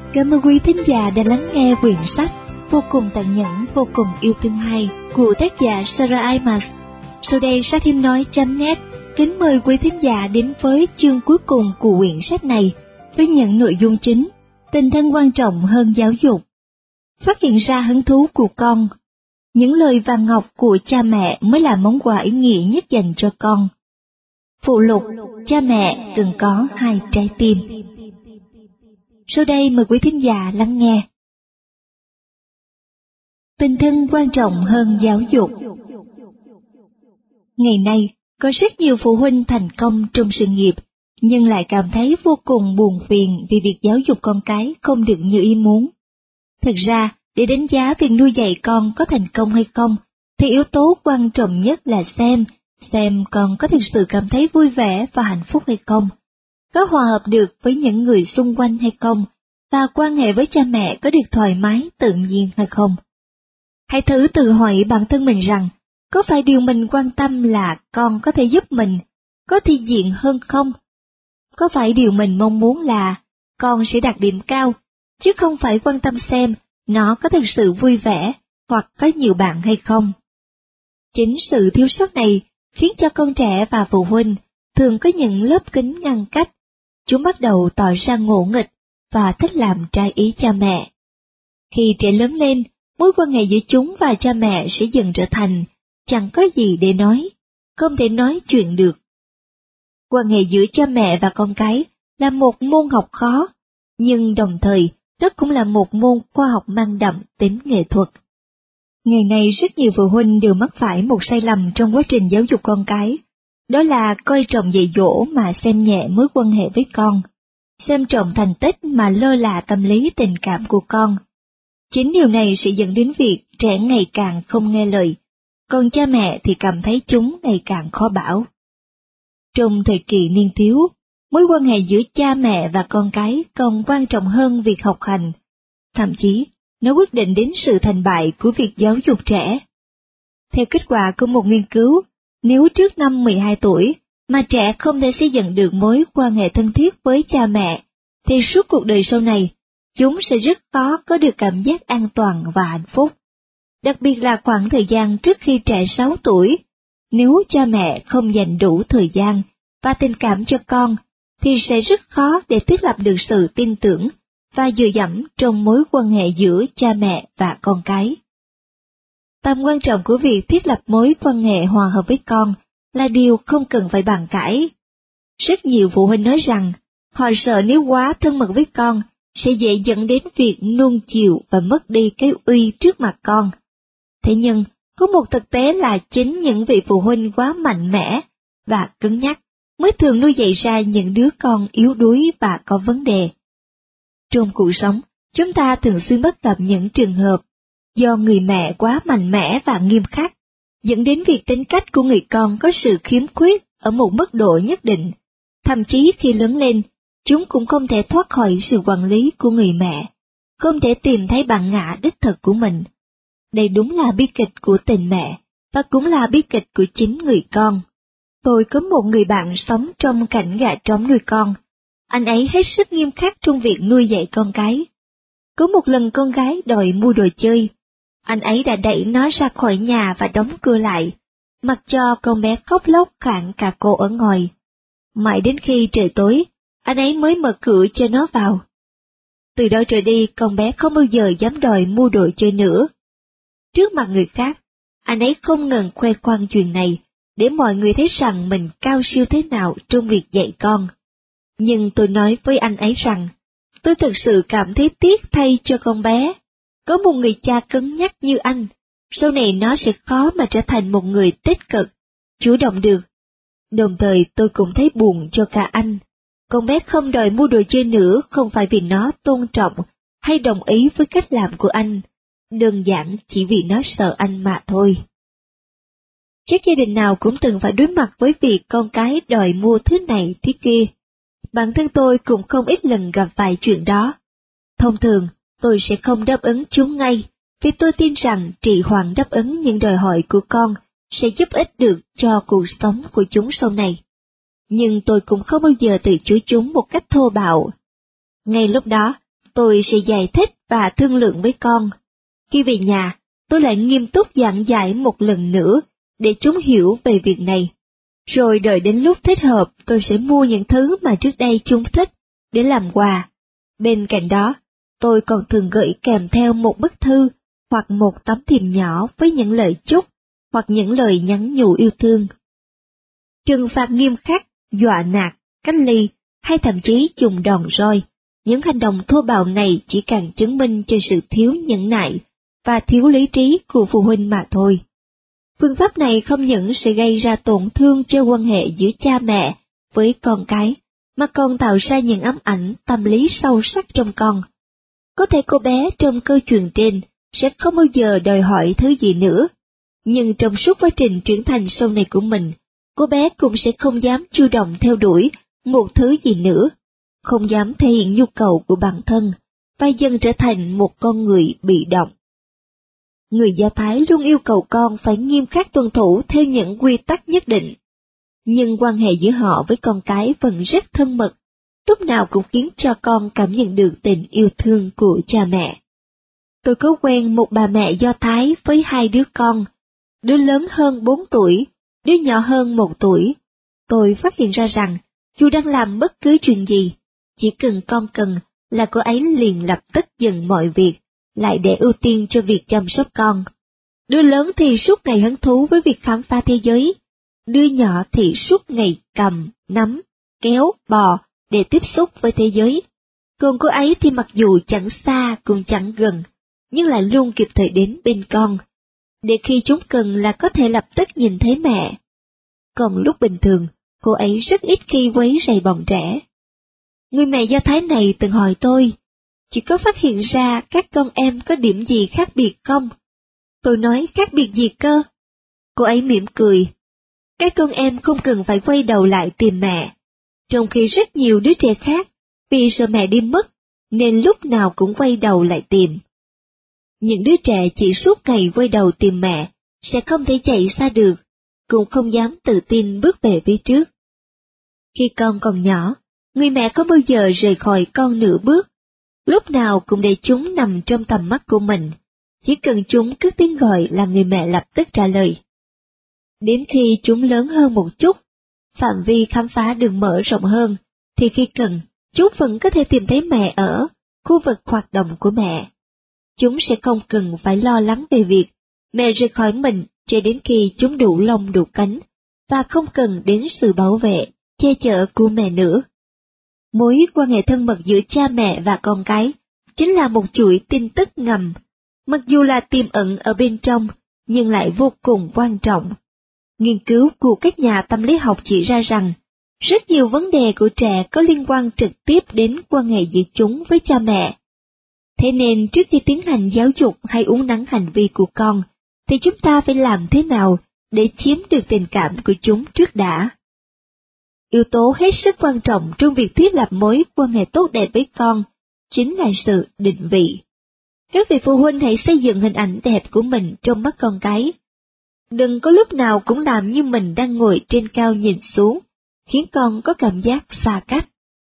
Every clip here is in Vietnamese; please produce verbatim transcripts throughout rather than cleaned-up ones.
Cảm ơn quý thính giả đã lắng nghe quyển sách Vô cùng tàn nhẫn, vô cùng yêu thương hai của tác giả Sarah Imac. Sau đây sách hiếm nói chấm net kính mời quý thính giả đến với chương cuối cùng của quyển sách này với những nội dung chính: tình thân quan trọng hơn giáo dục, phát hiện ra hứng thú của con, những lời vàng ngọc của cha mẹ mới là món quà ý nghĩa nhất dành cho con. Phụ lục: cha mẹ cần có hai trái tim. Sau đây mời quý thính giả lắng nghe. Tình thân quan trọng hơn giáo dục. Ngày nay, có rất nhiều phụ huynh thành công trong sự nghiệp, nhưng lại cảm thấy vô cùng buồn phiền vì việc giáo dục con cái không được như ý muốn. Thực ra, để đánh giá việc nuôi dạy con có thành công hay không, thì yếu tố quan trọng nhất là xem, xem con có thực sự cảm thấy vui vẻ và hạnh phúc hay không, có hòa hợp được với những người xung quanh hay không, và quan hệ với cha mẹ có được thoải mái, tự nhiên hay không. Hãy thử tự hỏi bản thân mình rằng, có phải điều mình quan tâm là con có thể giúp mình, có thi diện hơn không? Có phải điều mình mong muốn là con sẽ đạt điểm cao, chứ không phải quan tâm xem nó có thực sự vui vẻ hoặc có nhiều bạn hay không? Chính sự thiếu sót này khiến cho con trẻ và phụ huynh thường có những lớp kính ngăn cách. Chúng bắt đầu tỏ ra ngỗ nghịch và thích làm trái ý cha mẹ. Khi trẻ lớn lên, mối quan hệ giữa chúng và cha mẹ sẽ dần trở thành chẳng có gì để nói, không thể nói chuyện được. Quan hệ giữa cha mẹ và con cái là một môn học khó, nhưng đồng thời đó cũng là một môn khoa học mang đậm tính nghệ thuật. Ngày nay rất nhiều phụ huynh đều mắc phải một sai lầm trong quá trình giáo dục con cái, đó là coi trọng dạy dỗ mà xem nhẹ mối quan hệ với con, xem trọng thành tích mà lơ là tâm lý tình cảm của con. Chính điều này sẽ dẫn đến việc trẻ ngày càng không nghe lời, còn cha mẹ thì cảm thấy chúng ngày càng khó bảo. Trong thời kỳ niên thiếu, mối quan hệ giữa cha mẹ và con cái còn quan trọng hơn việc học hành. Thậm chí, nó quyết định đến sự thành bại của việc giáo dục trẻ. Theo kết quả của một nghiên cứu, nếu trước năm mười hai tuổi mà trẻ không thể xây dựng được mối quan hệ thân thiết với cha mẹ, thì suốt cuộc đời sau này, chúng sẽ rất khó có được cảm giác an toàn và hạnh phúc. Đặc biệt là khoảng thời gian trước khi trẻ sáu tuổi, nếu cha mẹ không dành đủ thời gian và tình cảm cho con, thì sẽ rất khó để thiết lập được sự tin tưởng và dựa dẫm trong mối quan hệ giữa cha mẹ và con cái. Tầm quan trọng của việc thiết lập mối quan hệ hòa hợp với con là điều không cần phải bàn cãi. Rất nhiều phụ huynh nói rằng, họ sợ nếu quá thân mật với con, sẽ dễ dẫn đến việc nuông chiều và mất đi cái uy trước mặt con. Thế nhưng, có một thực tế là chính những vị phụ huynh quá mạnh mẽ và cứng nhắc mới thường nuôi dạy ra những đứa con yếu đuối và có vấn đề. Trong cuộc sống, chúng ta thường xuyên bắt gặp những trường hợp do người mẹ quá mạnh mẽ và nghiêm khắc, dẫn đến việc tính cách của người con có sự khiếm khuyết ở một mức độ nhất định. Thậm chí khi lớn lên, chúng cũng không thể thoát khỏi sự quản lý của người mẹ, không thể tìm thấy bản ngã đích thực của mình. Đây đúng là bi kịch của tình mẹ, và cũng là bi kịch của chính người con. Tôi có một người bạn sống trong cảnh gà trống nuôi con. Anh ấy hết sức nghiêm khắc trong việc nuôi dạy con cái. Có một lần con gái đòi mua đồ chơi, anh ấy đã đẩy nó ra khỏi nhà và đóng cửa lại, mặc cho con bé khóc lóc khản cả cổ ở ngoài. Mãi đến khi trời tối, anh ấy mới mở cửa cho nó vào. Từ đó trở đi, con bé không bao giờ dám đòi mua đồ chơi nữa. Trước mặt người khác, anh ấy không ngừng khoe khoang chuyện này, để mọi người thấy rằng mình cao siêu thế nào trong việc dạy con. Nhưng tôi nói với anh ấy rằng, tôi thực sự cảm thấy tiếc thay cho con bé. Có một người cha cứng nhắc như anh, sau này nó sẽ khó mà trở thành một người tích cực, chủ động được. Đồng thời tôi cũng thấy buồn cho cả anh. Con bé không đòi mua đồ chơi nữa không phải vì nó tôn trọng hay đồng ý với cách làm của anh, đơn giản chỉ vì nó sợ anh mà thôi. Chắc gia đình nào cũng từng phải đối mặt với việc con cái đòi mua thứ này thứ kia. Bản thân tôi cũng không ít lần gặp phải chuyện đó. Thông thường, tôi sẽ không đáp ứng chúng ngay, vì tôi tin rằng trì hoãn đáp ứng những đòi hỏi của con sẽ giúp ích được cho cuộc sống của chúng sau này. Nhưng tôi cũng không bao giờ từ chối chúng một cách thô bạo. Ngay lúc đó, tôi sẽ giải thích và thương lượng với con. Khi về nhà, tôi lại nghiêm túc giảng giải một lần nữa để chúng hiểu về việc này. Rồi đợi đến lúc thích hợp tôi sẽ mua những thứ mà trước đây chúng thích để làm quà. Bên cạnh đó, tôi còn thường gửi kèm theo một bức thư hoặc một tấm thiệp nhỏ với những lời chúc hoặc những lời nhắn nhủ yêu thương. Trừng phạt nghiêm khắc, dọa nạt, cách ly hay thậm chí dùng đòn roi, những hành động thô bạo này chỉ càng chứng minh cho sự thiếu nhẫn nại và thiếu lý trí của phụ huynh mà thôi. Phương pháp này không những sẽ gây ra tổn thương cho quan hệ giữa cha mẹ với con cái, mà còn tạo ra những ám ảnh tâm lý sâu sắc trong con. Có thể cô bé trong câu chuyện trên sẽ không bao giờ đòi hỏi thứ gì nữa, nhưng trong suốt quá trình trưởng thành sau này của mình, cô bé cũng sẽ không dám chủ động theo đuổi một thứ gì nữa, không dám thể hiện nhu cầu của bản thân, và dần trở thành một con người bị động. Người Do Thái luôn yêu cầu con phải nghiêm khắc tuân thủ theo những quy tắc nhất định, nhưng quan hệ giữa họ với con cái vẫn rất thân mật, lúc nào cũng khiến cho con cảm nhận được tình yêu thương của cha mẹ. Tôi có quen một bà mẹ Do Thái với hai đứa con, đứa lớn hơn bốn tuổi, đứa nhỏ hơn một tuổi. Tôi phát hiện ra rằng, dù đang làm bất cứ chuyện gì, chỉ cần con cần là cô ấy liền lập tức dừng mọi việc, lại để ưu tiên cho việc chăm sóc con. Đứa lớn thì suốt ngày hứng thú với việc khám phá thế giới, đứa nhỏ thì suốt ngày cầm, nắm, kéo, bò để tiếp xúc với thế giới. Còn cô ấy thì mặc dù chẳng xa cũng chẳng gần, nhưng lại luôn kịp thời đến bên con, để khi chúng cần là có thể lập tức nhìn thấy mẹ. Còn lúc bình thường, cô ấy rất ít khi quấy rầy bọn trẻ. Người mẹ Do Thái này từng hỏi tôi, chỉ có phát hiện ra các con em có điểm gì khác biệt không? Tôi nói khác biệt gì cơ? Cô ấy mỉm cười. Các con em không cần phải quay đầu lại tìm mẹ, trong khi rất nhiều đứa trẻ khác, vì sợ mẹ đi mất, nên lúc nào cũng quay đầu lại tìm. Những đứa trẻ chỉ suốt ngày quay đầu tìm mẹ, sẽ không thể chạy xa được, cũng không dám tự tin bước về phía trước. Khi con còn nhỏ, người mẹ có bao giờ rời khỏi con nửa bước, lúc nào cũng để chúng nằm trong tầm mắt của mình, chỉ cần chúng cất tiếng gọi là người mẹ lập tức trả lời. Đến khi chúng lớn hơn một chút, phạm vi khám phá được mở rộng hơn, thì khi cần, chúng vẫn có thể tìm thấy mẹ ở khu vực hoạt động của mẹ. Chúng sẽ không cần phải lo lắng về việc mẹ rời khỏi mình cho đến khi chúng đủ lông đủ cánh, và không cần đến sự bảo vệ, che chở của mẹ nữa. Mối quan hệ thân mật giữa cha mẹ và con cái chính là một chuỗi tin tức ngầm, mặc dù là tiềm ẩn ở bên trong, nhưng lại vô cùng quan trọng. Nghiên cứu của các nhà tâm lý học chỉ ra rằng, rất nhiều vấn đề của trẻ có liên quan trực tiếp đến quan hệ giữa chúng với cha mẹ. Thế nên trước khi tiến hành giáo dục hay uốn nắn hành vi của con, thì chúng ta phải làm thế nào để chiếm được tình cảm của chúng trước đã? Yếu tố hết sức quan trọng trong việc thiết lập mối quan hệ tốt đẹp với con chính là sự định vị. Các vị phụ huynh hãy xây dựng hình ảnh đẹp của mình trong mắt con cái. Đừng có lúc nào cũng làm như mình đang ngồi trên cao nhìn xuống, khiến con có cảm giác xa cách.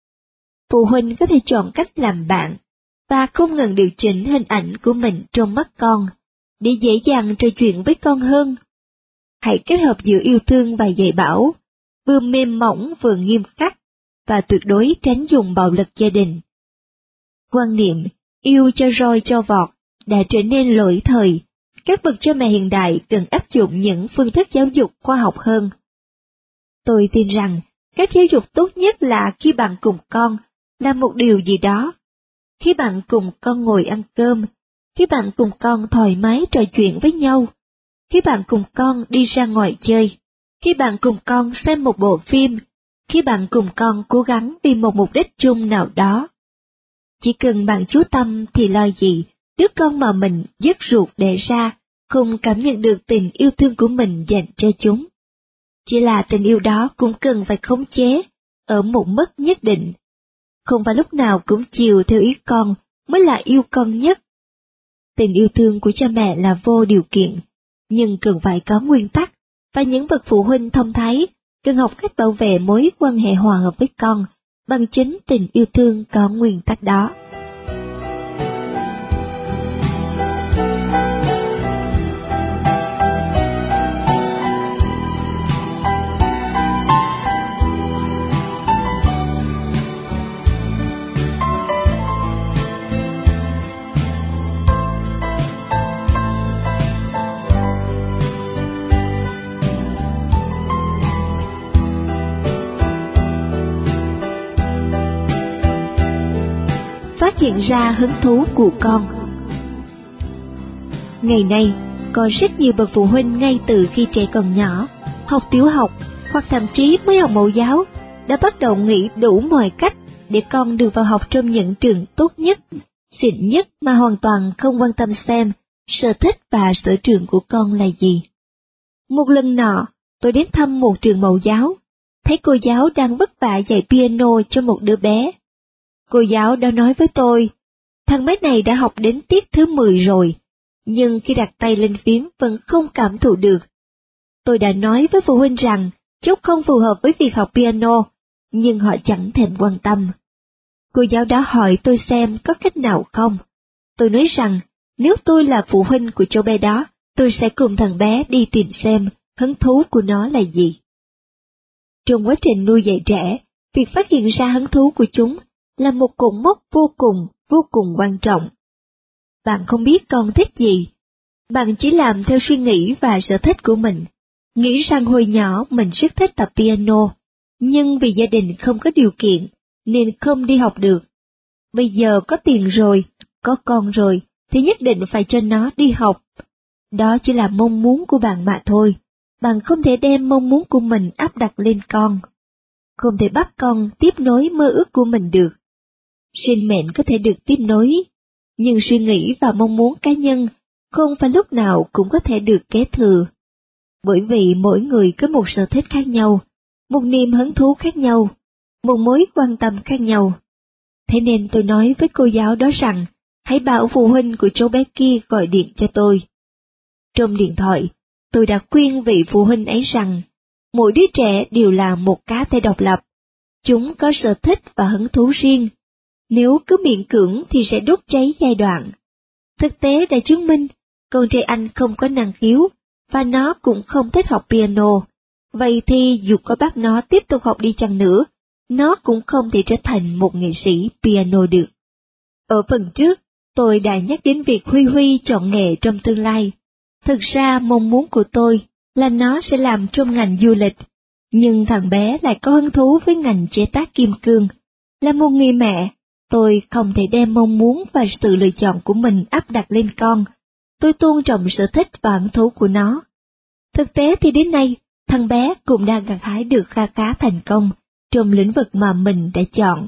Phụ huynh có thể chọn cách làm bạn, và không ngừng điều chỉnh hình ảnh của mình trong mắt con, để dễ dàng trò chuyện với con hơn. Hãy kết hợp giữa yêu thương và dạy bảo, vừa mềm mỏng vừa nghiêm khắc, và tuyệt đối tránh dùng bạo lực gia đình. Quan niệm yêu cho roi cho vọt đã trở nên lỗi thời, các bậc cha mẹ hiện đại cần áp dụng những phương thức giáo dục khoa học hơn. Tôi tin rằng, cách giáo dục tốt nhất là khi bạn cùng con làm một điều gì đó, khi bạn cùng con ngồi ăn cơm, khi bạn cùng con thoải mái trò chuyện với nhau, khi bạn cùng con đi ra ngoài chơi, khi bạn cùng con xem một bộ phim, khi bạn cùng con cố gắng vì một mục đích chung nào đó. Chỉ cần bạn chú tâm thì lo gì, đứa con mà mình dứt ruột đẻ ra không cảm nhận được tình yêu thương của mình dành cho chúng. Chỉ là tình yêu đó cũng cần phải khống chế, ở một mức nhất định. Không phải lúc nào cũng chiều theo ý con mới là yêu con nhất. Tình yêu thương của cha mẹ là vô điều kiện, nhưng cần phải có nguyên tắc, và những bậc phụ huynh thông thái cần học cách bảo vệ mối quan hệ hòa hợp với con bằng chính tình yêu thương có nguyên tắc đó. hiện ra hứng thú của con. Ngày nay, có rất nhiều bậc phụ huynh ngay từ khi trẻ còn nhỏ, học tiểu học hoặc thậm chí mới học mẫu giáo, đã bắt đầu nghĩ đủ mọi cách để con được vào học trong những trường tốt nhất, xịn nhất mà hoàn toàn không quan tâm xem sở thích và sở trường của con là gì. Một lần nọ, tôi đến thăm một trường mẫu giáo, thấy cô giáo đang vất vả dạy piano cho một đứa bé. Cô giáo đã nói với tôi, thằng bé này đã học đến tiết thứ mười rồi, nhưng khi đặt tay lên phím vẫn không cảm thụ được. Tôi đã nói với phụ huynh rằng cháu không phù hợp với việc học piano, nhưng họ chẳng thèm quan tâm. Cô giáo đã hỏi tôi xem có cách nào không. Tôi nói rằng nếu tôi là phụ huynh của cháu bé đó, tôi sẽ cùng thằng bé đi tìm xem hứng thú của nó là gì. Trong quá trình nuôi dạy trẻ, việc phát hiện ra hứng thú của chúng là một cột mốc vô cùng, vô cùng quan trọng. Bạn không biết con thích gì, bạn chỉ làm theo suy nghĩ và sở thích của mình, nghĩ rằng hồi nhỏ mình rất thích tập piano, nhưng vì gia đình không có điều kiện nên không đi học được. Bây giờ có tiền rồi, có con rồi, thì nhất định phải cho nó đi học. Đó chỉ là mong muốn của bạn mà thôi, bạn không thể đem mong muốn của mình áp đặt lên con. Không thể bắt con tiếp nối mơ ước của mình được. Sinh mệnh có thể được tiếp nối, nhưng suy nghĩ và mong muốn cá nhân không phải lúc nào cũng có thể được kế thừa. Bởi vì mỗi người có một sở thích khác nhau, một niềm hứng thú khác nhau, một mối quan tâm khác nhau. Thế nên tôi nói với cô giáo đó rằng, hãy bảo phụ huynh của cháu bé kia gọi điện cho tôi. Trong điện thoại, tôi đã khuyên vị phụ huynh ấy rằng, mỗi đứa trẻ đều là một cá thể độc lập, chúng có sở thích và hứng thú riêng. Nếu cứ miễn cưỡng thì sẽ đốt cháy giai đoạn. Thực tế đã chứng minh, con trai anh không có năng khiếu, và nó cũng không thích học piano. Vậy thì dù có bắt nó tiếp tục học đi chăng nữa, nó cũng không thể trở thành một nghệ sĩ piano được. Ở phần trước, tôi đã nhắc đến việc Huy Huy chọn nghề trong tương lai. Thực ra mong muốn của tôi là nó sẽ làm trong ngành du lịch, nhưng thằng bé lại có hứng thú với ngành chế tác kim cương. Là một người mẹ, tôi không thể đem mong muốn và sự lựa chọn của mình áp đặt lên con. Tôi tôn trọng sở thích và hứng thú của nó. Thực tế thì đến nay, thằng bé cũng đang gặt hái được kha khá thành công trong lĩnh vực mà mình đã chọn.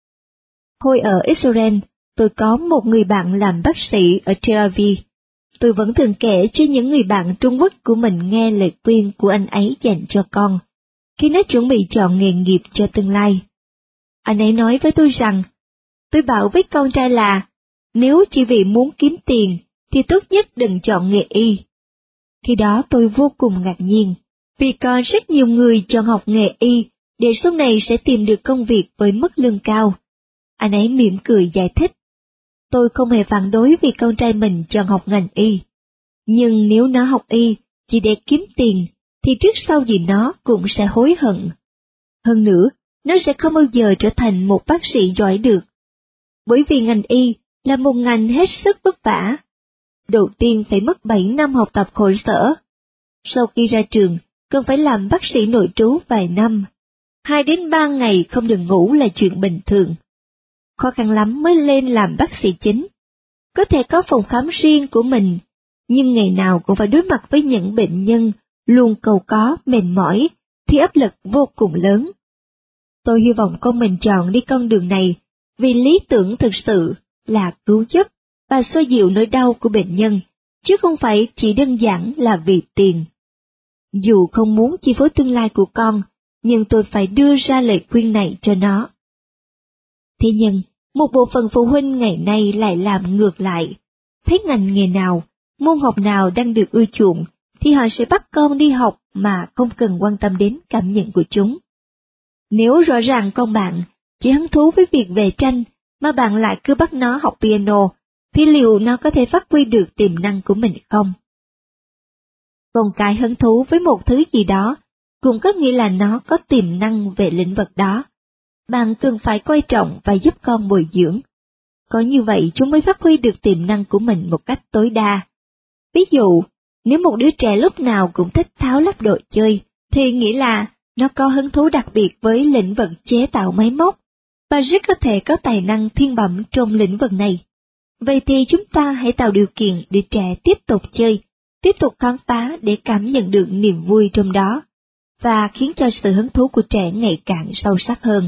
Hồi ở Israel, tôi có một người bạn làm bác sĩ ở Tel Aviv. Tôi vẫn thường kể cho những người bạn Trung Quốc của mình nghe lời khuyên của anh ấy dành cho con, khi nó chuẩn bị chọn nghề nghiệp cho tương lai. Anh ấy nói với tôi rằng, tôi bảo với con trai là, nếu chỉ vì muốn kiếm tiền, thì tốt nhất đừng chọn nghề y. Khi đó tôi vô cùng ngạc nhiên, vì có rất nhiều người chọn học nghề y để sau này sẽ tìm được công việc với mức lương cao. Anh ấy mỉm cười giải thích. Tôi không hề phản đối vì con trai mình chọn học ngành y. Nhưng nếu nó học y chỉ để kiếm tiền, thì trước sau gì nó cũng sẽ hối hận. Hơn nữa, nó sẽ không bao giờ trở thành một bác sĩ giỏi được. Bởi vì ngành y là một ngành hết sức vất vả. Đầu tiên phải mất bảy năm học tập khổ sở. Sau khi ra trường, cần phải làm bác sĩ nội trú vài năm. Hai đến ba ngày không được ngủ là chuyện bình thường. Khó khăn lắm mới lên làm bác sĩ chính. Có thể có phòng khám riêng của mình, nhưng ngày nào cũng phải đối mặt với những bệnh nhân luôn cầu có, mệt mỏi, thì áp lực vô cùng lớn. Tôi hy vọng con mình chọn đi con đường này, vì lý tưởng thực sự là cứu giúp và xoa dịu nỗi đau của bệnh nhân, chứ không phải chỉ đơn giản là vì tiền. Dù không muốn chi phối tương lai của con, nhưng tôi phải đưa ra lời khuyên này cho nó. Thế nhưng, một bộ phận phụ huynh ngày nay lại làm ngược lại. Thấy ngành nghề nào, môn học nào đang được ưa chuộng, thì họ sẽ bắt con đi học mà không cần quan tâm đến cảm nhận của chúng. Nếu rõ ràng con bạn chỉ hứng thú với việc vẽ tranh, mà bạn lại cứ bắt nó học piano, thì liệu nó có thể phát huy được tiềm năng của mình không? Con cái hứng thú với một thứ gì đó, cũng có nghĩa là nó có tiềm năng về lĩnh vực đó. Bạn cần phải coi trọng và giúp con bồi dưỡng. Có như vậy chúng mới phát huy được tiềm năng của mình một cách tối đa. Ví dụ, nếu một đứa trẻ lúc nào cũng thích tháo lắp đồ chơi, thì nghĩa là nó có hứng thú đặc biệt với lĩnh vực chế tạo máy móc, và rất có thể có tài năng thiên bẩm trong lĩnh vực này. Vậy thì chúng ta hãy tạo điều kiện để trẻ tiếp tục chơi, tiếp tục khám phá để cảm nhận được niềm vui trong đó, và khiến cho sự hứng thú của trẻ ngày càng sâu sắc hơn.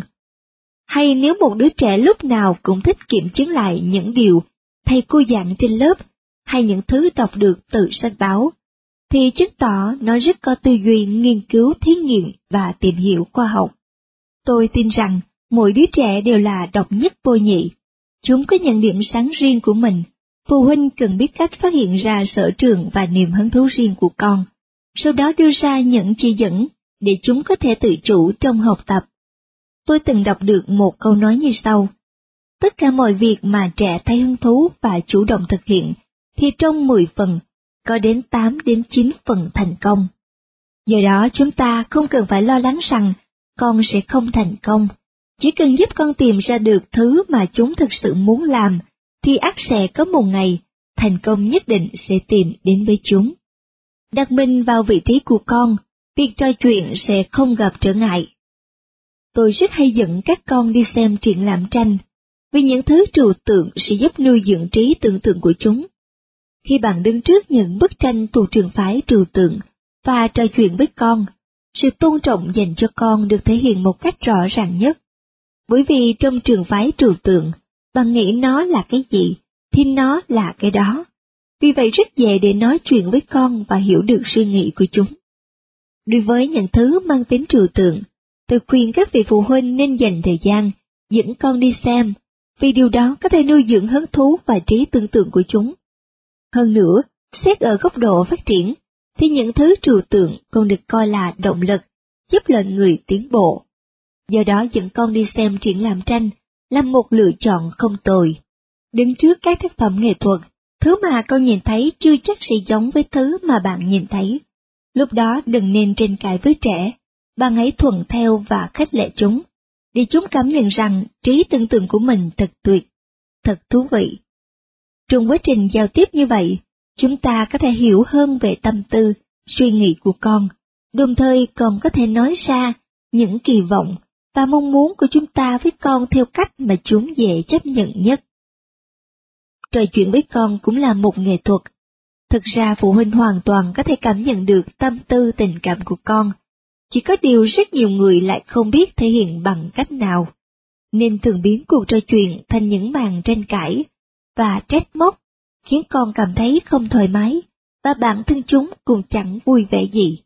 Hay nếu một đứa trẻ lúc nào cũng thích kiểm chứng lại những điều thầy cô dặn trên lớp, hay những thứ đọc được từ sách báo, thì chứng tỏ nó rất có tư duy nghiên cứu thí nghiệm và tìm hiểu khoa học. Tôi tin rằng mỗi đứa trẻ đều là độc nhất vô nhị. Chúng có những điểm sáng riêng của mình. Phụ huynh cần biết cách phát hiện ra sở trường và niềm hứng thú riêng của con, sau đó đưa ra những chỉ dẫn để chúng có thể tự chủ trong học tập. Tôi từng đọc được một câu nói như sau: tất cả mọi việc mà trẻ thấy hứng thú và chủ động thực hiện, thì trong mười phần, có đến tám đến chín phần thành công. Do đó chúng ta không cần phải lo lắng rằng con sẽ không thành công. Chỉ cần giúp con tìm ra được thứ mà chúng thực sự muốn làm, thì ắt sẽ có một ngày, thành công nhất định sẽ tìm đến với chúng. Đặt mình vào vị trí của con, việc trò chuyện sẽ không gặp trở ngại. Tôi rất hay dẫn các con đi xem triển lãm tranh, vì những thứ trừu tượng sẽ giúp nuôi dưỡng trí tưởng tượng của chúng. Khi bạn đứng trước những bức tranh thuộc trường phái trừu tượng và trò chuyện với con, sự tôn trọng dành cho con được thể hiện một cách rõ ràng nhất. Bởi vì trong trường phái trừu tượng, bạn nghĩ nó là cái gì, thì nó là cái đó. Vì vậy rất dễ để nói chuyện với con và hiểu được suy nghĩ của chúng. Đối với những thứ mang tính trừu tượng, tôi khuyên các vị phụ huynh nên dành thời gian dẫn con đi xem, vì điều đó có thể nuôi dưỡng hứng thú và trí tưởng tượng của chúng. Hơn nữa, xét ở góc độ phát triển, thì những thứ trừu tượng còn được coi là động lực, giúp lệnh người tiến bộ. Do đó dẫn con đi xem triển lãm tranh là một lựa chọn không tồi. Đứng trước các tác phẩm nghệ thuật, thứ mà con nhìn thấy chưa chắc sẽ giống với thứ mà bạn nhìn thấy. Lúc đó đừng nên tranh cãi với trẻ, bạn hãy thuận theo và khích lệ chúng, để chúng cảm nhận rằng trí tưởng tượng của mình thật tuyệt, thật thú vị. Trong quá trình giao tiếp như vậy, chúng ta có thể hiểu hơn về tâm tư, suy nghĩ của con, đồng thời còn có thể nói ra những kỳ vọng và mong muốn của chúng ta với con theo cách mà chúng dễ chấp nhận nhất. Trò chuyện với con cũng là một nghệ thuật. Thực ra phụ huynh hoàn toàn có thể cảm nhận được tâm tư tình cảm của con, chỉ có điều rất nhiều người lại không biết thể hiện bằng cách nào, nên thường biến cuộc trò chuyện thành những màn tranh cãi và trách móc, khiến con cảm thấy không thoải mái, và bản thân chúng cũng chẳng vui vẻ gì.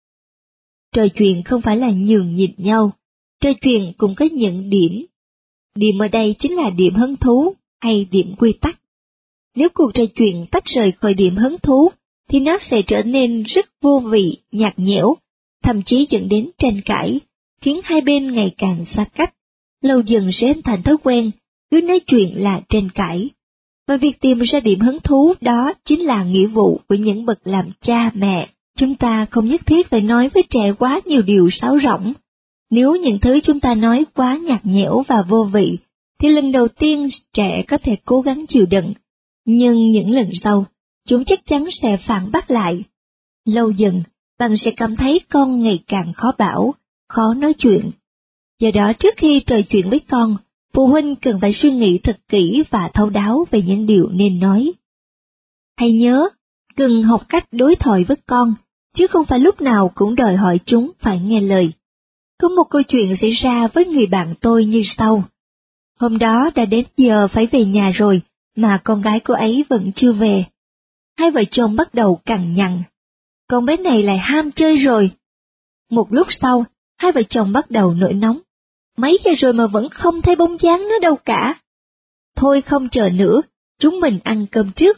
Trò chuyện không phải là nhường nhịn nhau, trò chuyện cũng có những điểm. Điểm ở đây chính là điểm hứng thú hay điểm quy tắc. Nếu cuộc trò chuyện tách rời khỏi điểm hứng thú, thì nó sẽ trở nên rất vô vị, nhạt nhẽo, thậm chí dẫn đến tranh cãi, khiến hai bên ngày càng xa cách, lâu dần sẽ hình thành thói quen, cứ nói chuyện là tranh cãi. Và việc tìm ra điểm hứng thú đó chính là nghĩa vụ của những bậc làm cha mẹ. Chúng ta không nhất thiết phải nói với trẻ quá nhiều điều sáo rỗng. Nếu những thứ chúng ta nói quá nhạt nhẽo và vô vị, thì lần đầu tiên trẻ có thể cố gắng chịu đựng, nhưng những lần sau, chúng chắc chắn sẽ phản bác lại. Lâu dần, bạn sẽ cảm thấy con ngày càng khó bảo, khó nói chuyện. Do đó trước khi trò chuyện với con, phụ huynh cần phải suy nghĩ thật kỹ và thấu đáo về những điều nên nói. Hãy nhớ, cần học cách đối thoại với con, chứ không phải lúc nào cũng đòi hỏi chúng phải nghe lời. Có một câu chuyện xảy ra với người bạn tôi như sau. Hôm đó đã đến giờ phải về nhà rồi, mà con gái cô ấy vẫn chưa về. Hai vợ chồng bắt đầu cằn nhằn. Con bé này lại ham chơi rồi. Một lúc sau, hai vợ chồng bắt đầu nổi nóng. Mấy giờ rồi mà vẫn không thấy bóng dáng nó đâu cả. Thôi không chờ nữa, chúng mình ăn cơm trước.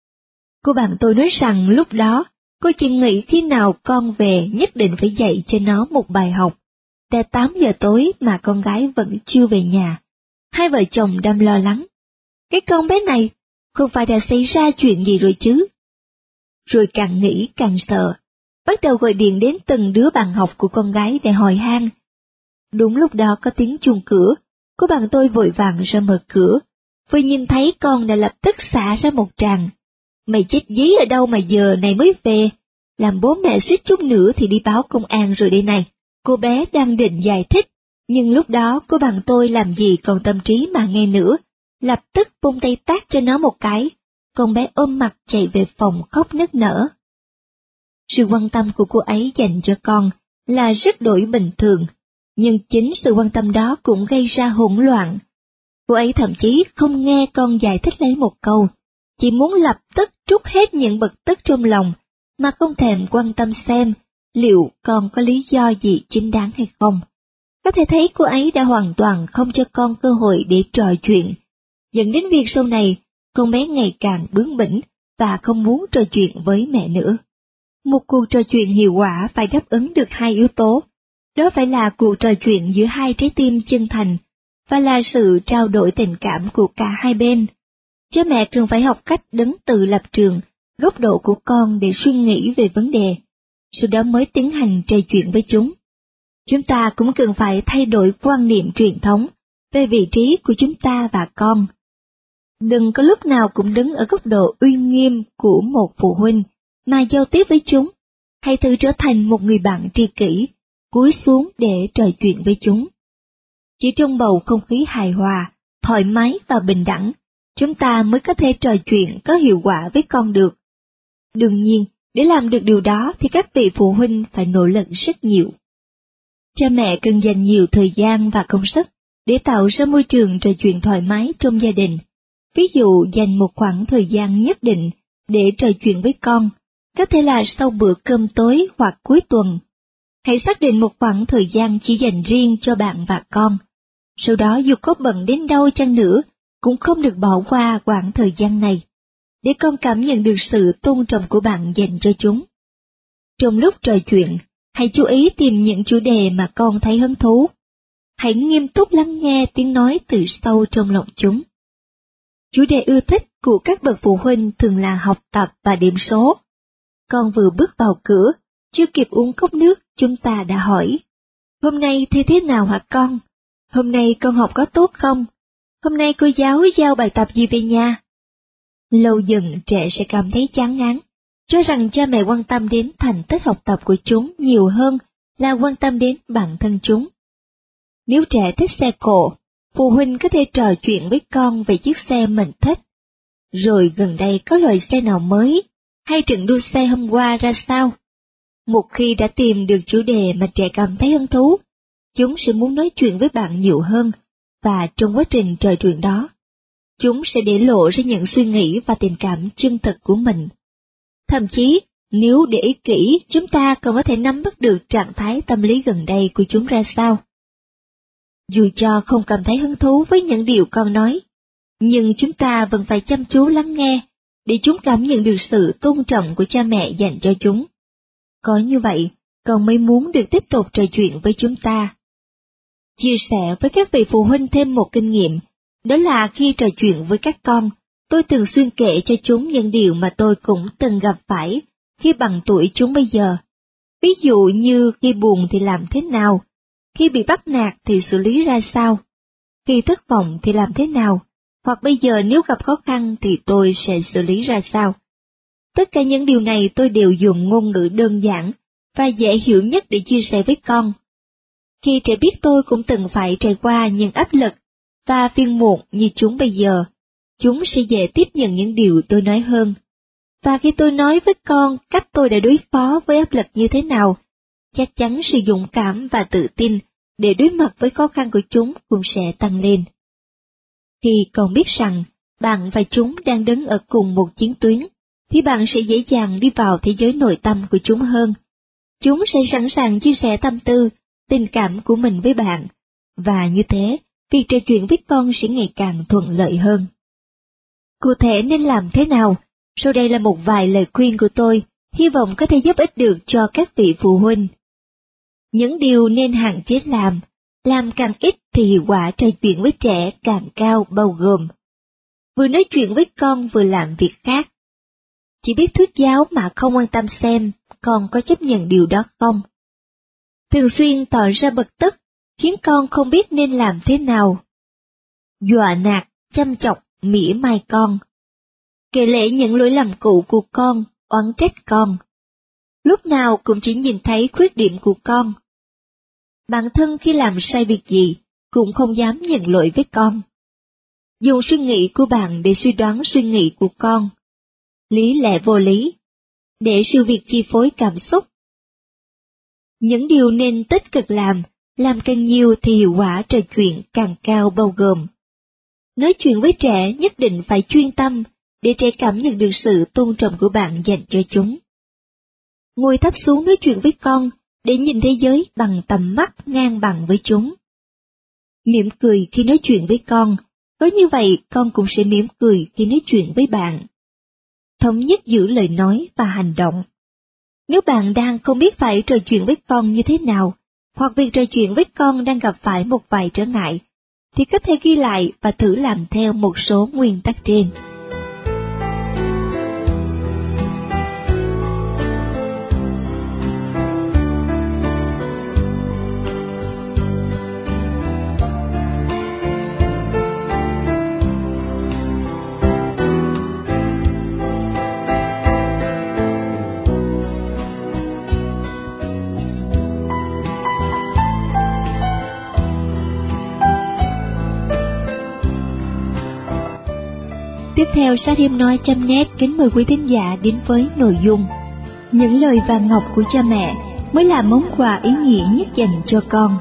Cô bạn tôi nói rằng lúc đó, cô chỉ nghĩ khi nào con về nhất định phải dạy cho nó một bài học. Đã tám giờ tối mà con gái vẫn chưa về nhà. Hai vợ chồng đâm lo lắng. Cái con bé này, không phải đã xảy ra chuyện gì rồi chứ? Rồi càng nghĩ càng sợ, bắt đầu gọi điện đến từng đứa bạn học của con gái để hỏi han. Đúng lúc đó có tiếng chuông cửa, cô bạn tôi vội vàng ra mở cửa, vừa nhìn thấy con đã lập tức xả ra một tràng. Mày chết dí ở đâu mà giờ này mới về, làm bố mẹ suýt chút nữa thì đi báo công an rồi đây này. Cô bé đang định giải thích, Nhưng lúc đó cô bạn tôi làm gì còn tâm trí mà nghe nữa, lập tức vung tay tát cho nó một cái, con bé ôm mặt chạy về phòng khóc nức nở. Sự quan tâm của cô ấy dành cho con là rất đổi bình thường, nhưng chính sự quan tâm đó cũng gây ra hỗn loạn. Cô ấy thậm chí không nghe con giải thích lấy một câu, chỉ muốn lập tức trút hết những bực tức trong lòng, mà không thèm quan tâm xem liệu con có lý do gì chính đáng hay không. Có thể thấy cô ấy đã hoàn toàn không cho con cơ hội để trò chuyện, dẫn đến việc sau này con bé ngày càng bướng bỉnh và không muốn trò chuyện với mẹ nữa. Một cuộc trò chuyện hiệu quả phải đáp ứng được hai yếu tố, đó phải là cuộc trò chuyện giữa hai trái tim chân thành, và là sự trao đổi tình cảm của cả hai bên. Cha mẹ cần phải học cách đứng từ lập trường, góc độ của con để suy nghĩ về vấn đề, sau đó mới tiến hành trò chuyện với chúng. Chúng ta cũng cần phải thay đổi quan niệm truyền thống về vị trí của chúng ta và con. Đừng có lúc nào cũng đứng ở góc độ uy nghiêm của một phụ huynh mà giao tiếp với chúng, hãy thử trở thành một người bạn tri kỷ, cúi xuống để trò chuyện với chúng. Chỉ trong bầu không khí hài hòa, thoải mái và bình đẳng, chúng ta mới có thể trò chuyện có hiệu quả với con được. Đương nhiên, để làm được điều đó thì các vị phụ huynh phải nỗ lực rất nhiều. Cha mẹ cần dành nhiều thời gian và công sức để tạo ra môi trường trò chuyện thoải mái trong gia đình. Ví dụ dành một khoảng thời gian nhất định để trò chuyện với con, có thể là sau bữa cơm tối hoặc cuối tuần. Hãy xác định một khoảng thời gian chỉ dành riêng cho bạn và con. Sau đó dù có bận đến đâu chăng nữa, cũng không được bỏ qua khoảng thời gian này, để con cảm nhận được sự tôn trọng của bạn dành cho chúng. Trong lúc trò chuyện, hãy chú ý tìm những chủ đề mà con thấy hứng thú. Hãy nghiêm túc lắng nghe tiếng nói từ sâu trong lòng chúng. Chủ đề ưa thích của các bậc phụ huynh thường là học tập và điểm số. Con vừa bước vào cửa, chưa kịp uống cốc nước, chúng ta đã hỏi: "Hôm nay thi thế nào hả con? Hôm nay con học có tốt không? Hôm nay cô giáo giao bài tập gì về nhà?" Lâu dần trẻ sẽ cảm thấy chán ngán, cho rằng cha mẹ quan tâm đến thành tích học tập của chúng nhiều hơn là quan tâm đến bản thân chúng. Nếu trẻ thích xe cộ, phụ huynh có thể trò chuyện với con về chiếc xe mình thích. Rồi gần đây có loại xe nào mới, hay trận đua xe hôm qua ra sao? Một khi đã tìm được chủ đề mà trẻ cảm thấy hứng thú, chúng sẽ muốn nói chuyện với bạn nhiều hơn, và trong quá trình trò chuyện đó, chúng sẽ để lộ ra những suy nghĩ và tình cảm chân thật của mình. Thậm chí, nếu để ý kỹ, chúng ta còn có thể nắm bắt được trạng thái tâm lý gần đây của chúng ra sao. Dù cho không cảm thấy hứng thú với những điều con nói, nhưng chúng ta vẫn phải chăm chú lắng nghe, để chúng cảm nhận được sự tôn trọng của cha mẹ dành cho chúng. Có như vậy, con mới muốn được tiếp tục trò chuyện với chúng ta. Chia sẻ với các vị phụ huynh thêm một kinh nghiệm, đó là khi trò chuyện với các con, tôi thường xuyên kể cho chúng những điều mà tôi cũng từng gặp phải khi bằng tuổi chúng bây giờ. Ví dụ như khi buồn thì làm thế nào, khi bị bắt nạt thì xử lý ra sao, khi thất vọng thì làm thế nào, hoặc bây giờ nếu gặp khó khăn thì tôi sẽ xử lý ra sao. Tất cả những điều này tôi đều dùng ngôn ngữ đơn giản và dễ hiểu nhất để chia sẻ với con. Khi trẻ biết tôi cũng từng phải trải qua những áp lực và phiền muộn như chúng bây giờ, chúng sẽ dễ tiếp nhận những điều tôi nói hơn. Và khi tôi nói với con cách tôi đã đối phó với áp lực như thế nào, chắc chắn sự dũng cảm và tự tin để đối mặt với khó khăn của chúng cũng sẽ tăng lên. Khi con biết rằng bạn và chúng đang đứng ở cùng một chiến tuyến, thì bạn sẽ dễ dàng đi vào thế giới nội tâm của chúng hơn. Chúng sẽ sẵn sàng chia sẻ tâm tư, tình cảm của mình với bạn, và như thế, việc trò chuyện với con sẽ ngày càng thuận lợi hơn. Cụ thể nên làm thế nào? Sau đây là một vài lời khuyên của tôi, hy vọng có thể giúp ích được cho các vị phụ huynh. Những điều nên hạn chế làm, làm càng ít thì hiệu quả trò chuyện với trẻ càng cao, bao gồm: vừa nói chuyện với con vừa làm việc khác. Chỉ biết thuyết giáo mà không quan tâm xem con có chấp nhận điều đó không. Thường xuyên tỏ ra bực tức, khiến con không biết nên làm thế nào. Dọa nạt, chăm chọc, mỉa mai con. Kể lể những lỗi lầm cũ của con, oán trách con. Lúc nào cũng chỉ nhìn thấy khuyết điểm của con. Bản thân khi làm sai việc gì, cũng không dám nhận lỗi với con. Dùng suy nghĩ của bạn để suy đoán suy nghĩ của con. Lý lẽ vô lý, để sự việc chi phối cảm xúc. Những điều nên tích cực làm, làm càng nhiều thì hiệu quả trò chuyện càng cao, bao gồm. Nói chuyện với trẻ nhất định phải chuyên tâm, để trẻ cảm nhận được sự tôn trọng của bạn dành cho chúng. Ngồi thấp xuống nói chuyện với con, để nhìn thế giới bằng tầm mắt ngang bằng với chúng. Mỉm cười khi nói chuyện với con, có như vậy con cũng sẽ mỉm cười khi nói chuyện với bạn. Thống nhất giữa lời nói và hành động. Nếu bạn đang không biết phải trò chuyện với con như thế nào, hoặc việc trò chuyện với con đang gặp phải một vài trở ngại, thì có thể ghi lại và thử làm theo một số nguyên tắc trên. Tiếp theo, sách hiếm nói chấm net kính mời quý thính giả đến với nội dung những lời vàng ngọc của cha mẹ mới là món quà ý nghĩa nhất dành cho con.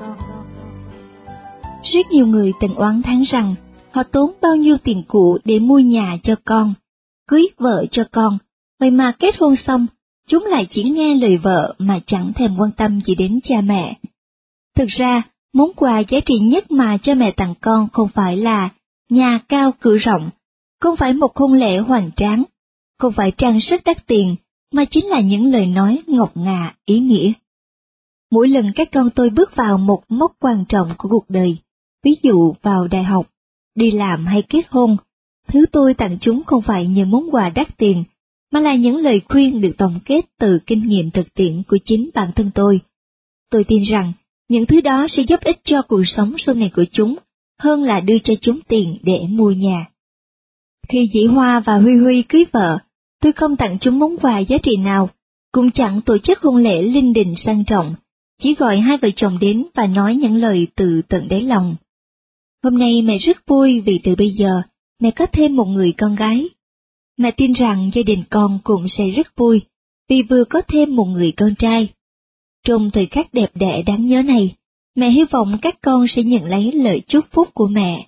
Rất nhiều người từng oán thán rằng họ tốn bao nhiêu tiền của để mua nhà cho con, cưới vợ cho con, vậy mà kết hôn xong, chúng lại chỉ nghe lời vợ mà chẳng thèm quan tâm gì đến cha mẹ. Thực ra, món quà giá trị nhất mà cha mẹ tặng con không phải là nhà cao cửa rộng, không phải một hôn lễ hoành tráng, không phải trang sức đắt tiền, mà chính là những lời nói ngọc ngà, ý nghĩa. Mỗi lần các con tôi bước vào một mốc quan trọng của cuộc đời, ví dụ vào đại học, đi làm hay kết hôn, thứ tôi tặng chúng không phải những món quà đắt tiền, mà là những lời khuyên được tổng kết từ kinh nghiệm thực tiễn của chính bản thân tôi. Tôi tin rằng, những thứ đó sẽ giúp ích cho cuộc sống sau này của chúng, hơn là đưa cho chúng tiền để mua nhà. Khi Dĩ Hoa và Huy Huy cưới vợ, tôi không tặng chúng món quà giá trị nào, cũng chẳng tổ chức hôn lễ linh đình sang trọng, chỉ gọi hai vợ chồng đến và nói những lời từ tận đáy lòng. Hôm nay mẹ rất vui vì từ bây giờ, mẹ có thêm một người con gái. Mẹ tin rằng gia đình con cũng sẽ rất vui, vì vừa có thêm một người con trai. Trong thời khắc đẹp đẽ đáng nhớ này, mẹ hy vọng các con sẽ nhận lấy lời chúc phúc của mẹ.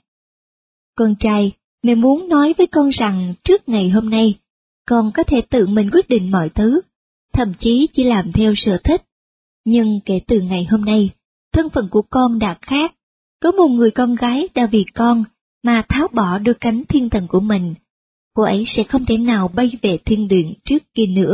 Con trai, mẹ muốn nói với con rằng trước ngày hôm nay, con có thể tự mình quyết định mọi thứ, thậm chí chỉ làm theo sở thích. Nhưng kể từ ngày hôm nay, thân phận của con đã khác, có một người con gái đã vì con mà tháo bỏ đôi cánh thiên thần của mình. Cô ấy sẽ không thể nào bay về thiên đường trước kia nữa.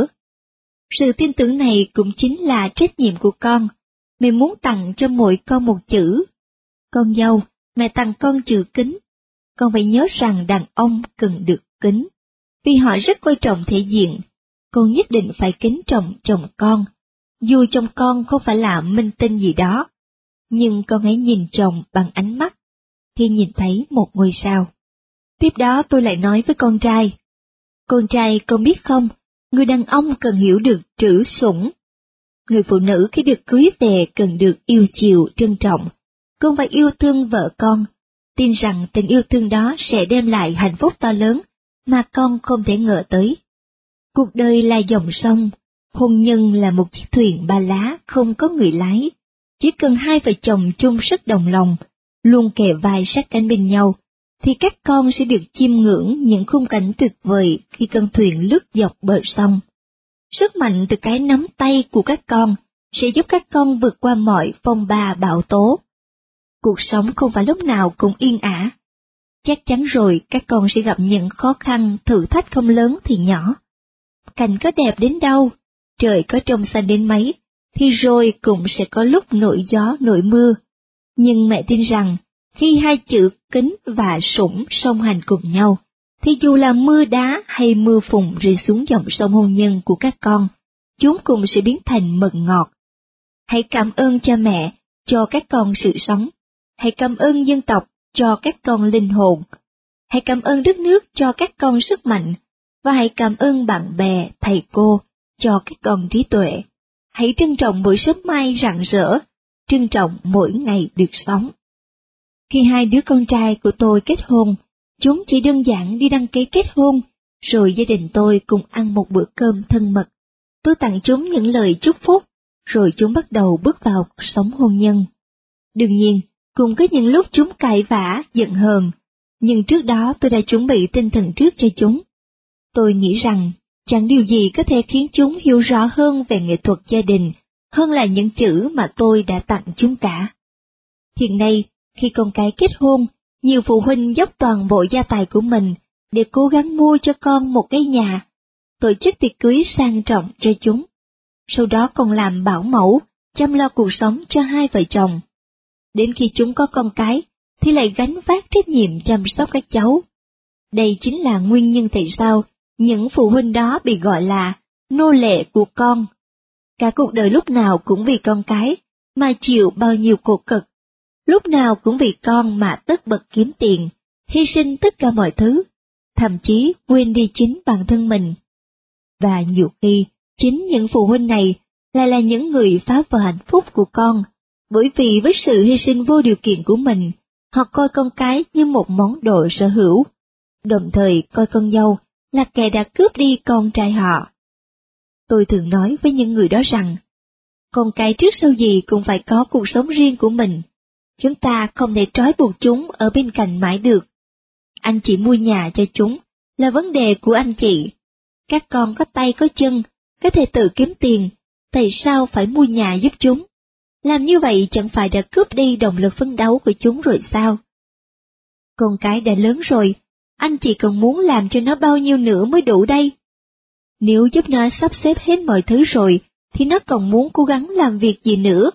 Sự tin tưởng này cũng chính là trách nhiệm của con. Mẹ muốn tặng cho mỗi con một chữ. Con dâu, mẹ tặng con chữ kính. Con phải nhớ rằng đàn ông cần được kính, vì họ rất coi trọng thể diện. Con nhất định phải kính trọng chồng con, dù chồng con không phải là minh tinh gì đó, nhưng con hãy nhìn chồng bằng ánh mắt, khi nhìn thấy một ngôi sao. Tiếp đó tôi lại nói với con trai, con trai con biết không, người đàn ông cần hiểu được trữ sủng. Người phụ nữ khi được cưới về cần được yêu chiều, trân trọng. Con phải yêu thương vợ con, tin rằng tình yêu thương đó sẽ đem lại hạnh phúc to lớn mà con không thể ngờ tới. Cuộc đời là dòng sông, hôn nhân là một chiếc thuyền ba lá không có người lái. Chỉ cần hai vợ chồng chung sức đồng lòng, luôn kề vai sát cánh bên nhau, thì các con sẽ được chiêm ngưỡng những khung cảnh tuyệt vời khi con thuyền lướt dọc bờ sông. Sức mạnh từ cái nắm tay của các con sẽ giúp các con vượt qua mọi phong ba bão tố. Cuộc sống không phải lúc nào cũng yên ả. Chắc chắn rồi các con sẽ gặp những khó khăn, thử thách không lớn thì nhỏ. Cảnh có đẹp đến đâu, trời có trong xanh đến mấy, thì rồi cũng sẽ có lúc nổi gió nổi mưa. Nhưng mẹ tin rằng, khi hai chữ kính và sủng song hành cùng nhau, thì dù là mưa đá hay mưa phùn rơi xuống dòng sông hôn nhân của các con, chúng cũng sẽ biến thành mật ngọt. Hãy cảm ơn cha mẹ cho các con sự sống. Hãy cảm ơn dân tộc cho các con linh hồn. Hãy cảm ơn đất nước cho các con sức mạnh. Và hãy cảm ơn bạn bè, thầy cô cho các con trí tuệ. Hãy trân trọng buổi sớm mai rạng rỡ, trân trọng mỗi ngày được sống. Khi hai đứa con trai của tôi kết hôn, chúng chỉ đơn giản đi đăng ký kết hôn, rồi gia đình tôi cùng ăn một bữa cơm thân mật. Tôi tặng chúng những lời chúc phúc, rồi chúng bắt đầu bước vào cuộc sống hôn nhân. Đương nhiên, cũng có những lúc chúng cãi vã, giận hờn, nhưng trước đó tôi đã chuẩn bị tinh thần trước cho chúng. Tôi nghĩ rằng, chẳng điều gì có thể khiến chúng hiểu rõ hơn về nghệ thuật gia đình, hơn là những chữ mà tôi đã tặng chúng cả. Hiện nay, khi con cái kết hôn, nhiều phụ huynh dốc toàn bộ gia tài của mình để cố gắng mua cho con một cái nhà, tổ chức tiệc cưới sang trọng cho chúng. Sau đó còn làm bảo mẫu, chăm lo cuộc sống cho hai vợ chồng. Đến khi chúng có con cái, thì lại gánh vác trách nhiệm chăm sóc các cháu. Đây chính là nguyên nhân tại sao những phụ huynh đó bị gọi là nô lệ của con. Cả cuộc đời lúc nào cũng vì con cái mà chịu bao nhiêu khổ cực, lúc nào cũng vì con mà tất bật kiếm tiền, hy sinh tất cả mọi thứ, thậm chí quên đi chính bản thân mình. Và nhiều khi, chính những phụ huynh này lại là những người phá vỡ hạnh phúc của con, bởi vì với sự hy sinh vô điều kiện của mình, họ coi con cái như một món đồ sở hữu, đồng thời coi con dâu là kẻ đã cướp đi con trai họ. Tôi thường nói với những người đó rằng, con cái trước sau gì cũng phải có cuộc sống riêng của mình, chúng ta không thể trói buộc chúng ở bên cạnh mãi được. Anh chị mua nhà cho chúng là vấn đề của anh chị. Các con có tay có chân, có thể tự kiếm tiền, tại sao phải mua nhà giúp chúng? Làm như vậy chẳng phải đã cướp đi động lực phấn đấu của chúng rồi sao? Con cái đã lớn rồi, anh chị còn muốn làm cho nó bao nhiêu nữa mới đủ đây? Nếu giúp nó sắp xếp hết mọi thứ rồi, thì nó còn muốn cố gắng làm việc gì nữa?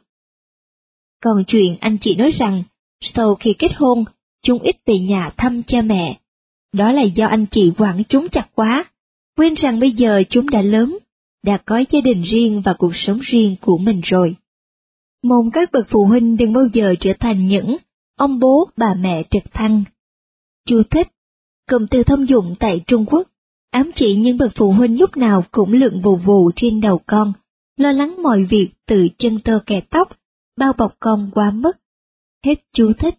Còn chuyện anh chị nói rằng, sau khi kết hôn, chúng ít về nhà thăm cha mẹ. Đó là do anh chị quản chúng chặt quá, quên rằng bây giờ chúng đã lớn, đã có gia đình riêng và cuộc sống riêng của mình rồi. Mong các bậc phụ huynh đừng bao giờ trở thành những ông bố bà mẹ trực thăng. Chú thích, cụm từ thông dụng tại Trung Quốc, ám chỉ những bậc phụ huynh lúc nào cũng lượn vù vù trên đầu con, lo lắng mọi việc từ chân tơ kẻ tóc, bao bọc con quá mức. Hết chú thích.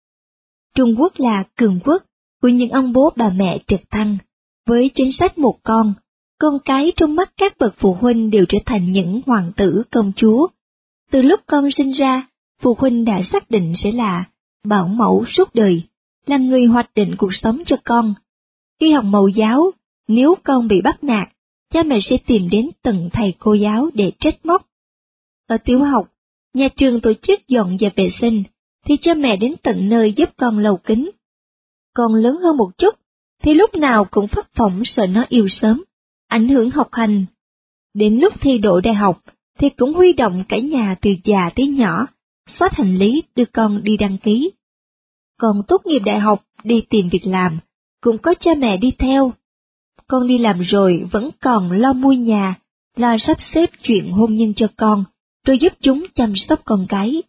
Trung Quốc là cường quốc của những ông bố bà mẹ trực thăng, với chính sách một con, con cái trong mắt các bậc phụ huynh đều trở thành những hoàng tử công chúa. Từ lúc con sinh ra, phụ huynh đã xác định sẽ là bảo mẫu suốt đời, là người hoạch định cuộc sống cho con. Khi học mẫu giáo, nếu con bị bắt nạt, cha mẹ sẽ tìm đến từng thầy cô giáo để trách móc. Ở tiểu học, nhà trường tổ chức dọn dẹp vệ sinh, thì cha mẹ đến tận nơi giúp con lầu kính. Còn lớn hơn một chút, thì lúc nào cũng phấp phỏng sợ nó yêu sớm, ảnh hưởng học hành. Đến lúc thi đỗ đại học, thì cũng huy động cả nhà từ già tới nhỏ, xách hành lý đưa con đi đăng ký. Còn tốt nghiệp đại học đi tìm việc làm, cũng có cha mẹ đi theo. Con đi làm rồi vẫn còn lo mua nhà, lo sắp xếp chuyện hôn nhân cho con, rồi giúp chúng chăm sóc con cái.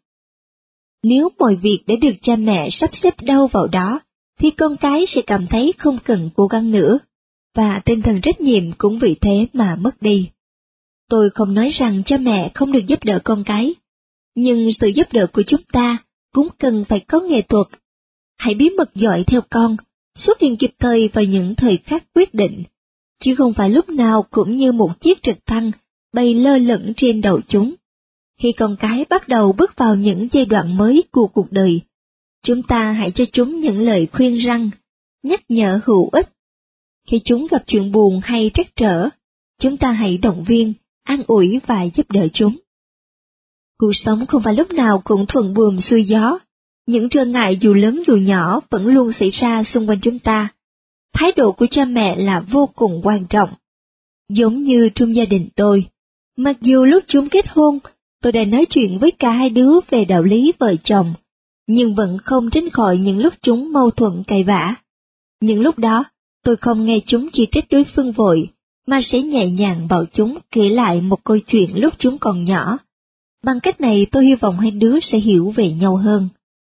Nếu mọi việc đã được cha mẹ sắp xếp đâu vào đó, thì con cái sẽ cảm thấy không cần cố gắng nữa, và tinh thần trách nhiệm cũng vì thế mà mất đi. Tôi không nói rằng cha mẹ không được giúp đỡ con cái, nhưng sự giúp đỡ của chúng ta cũng cần phải có nghệ thuật. Hãy bí mật dõi theo con, xuất hiện kịp thời vào những thời khắc quyết định, chứ không phải lúc nào cũng như một chiếc trực thăng bay lơ lửng trên đầu chúng. Khi con cái bắt đầu bước vào những giai đoạn mới của cuộc đời, chúng ta hãy cho chúng những lời khuyên răn, nhắc nhở hữu ích. Khi chúng gặp chuyện buồn hay trắc trở, chúng ta hãy động viên, an ủi và giúp đỡ chúng. Cuộc sống không phải lúc nào cũng thuận buồm xuôi gió, những trở ngại dù lớn dù nhỏ vẫn luôn xảy ra xung quanh chúng ta. Thái độ của cha mẹ là vô cùng quan trọng. Giống như trong gia đình tôi, mặc dù lúc chúng kết hôn, tôi đã nói chuyện với cả hai đứa về đạo lý vợ chồng, nhưng vẫn không tránh khỏi những lúc chúng mâu thuẫn cãi vã. Những lúc đó, tôi không nghe chúng chỉ trích đối phương vội, mà sẽ nhẹ nhàng bảo chúng kể lại một câu chuyện lúc chúng còn nhỏ. Bằng cách này tôi hy vọng hai đứa sẽ hiểu về nhau hơn.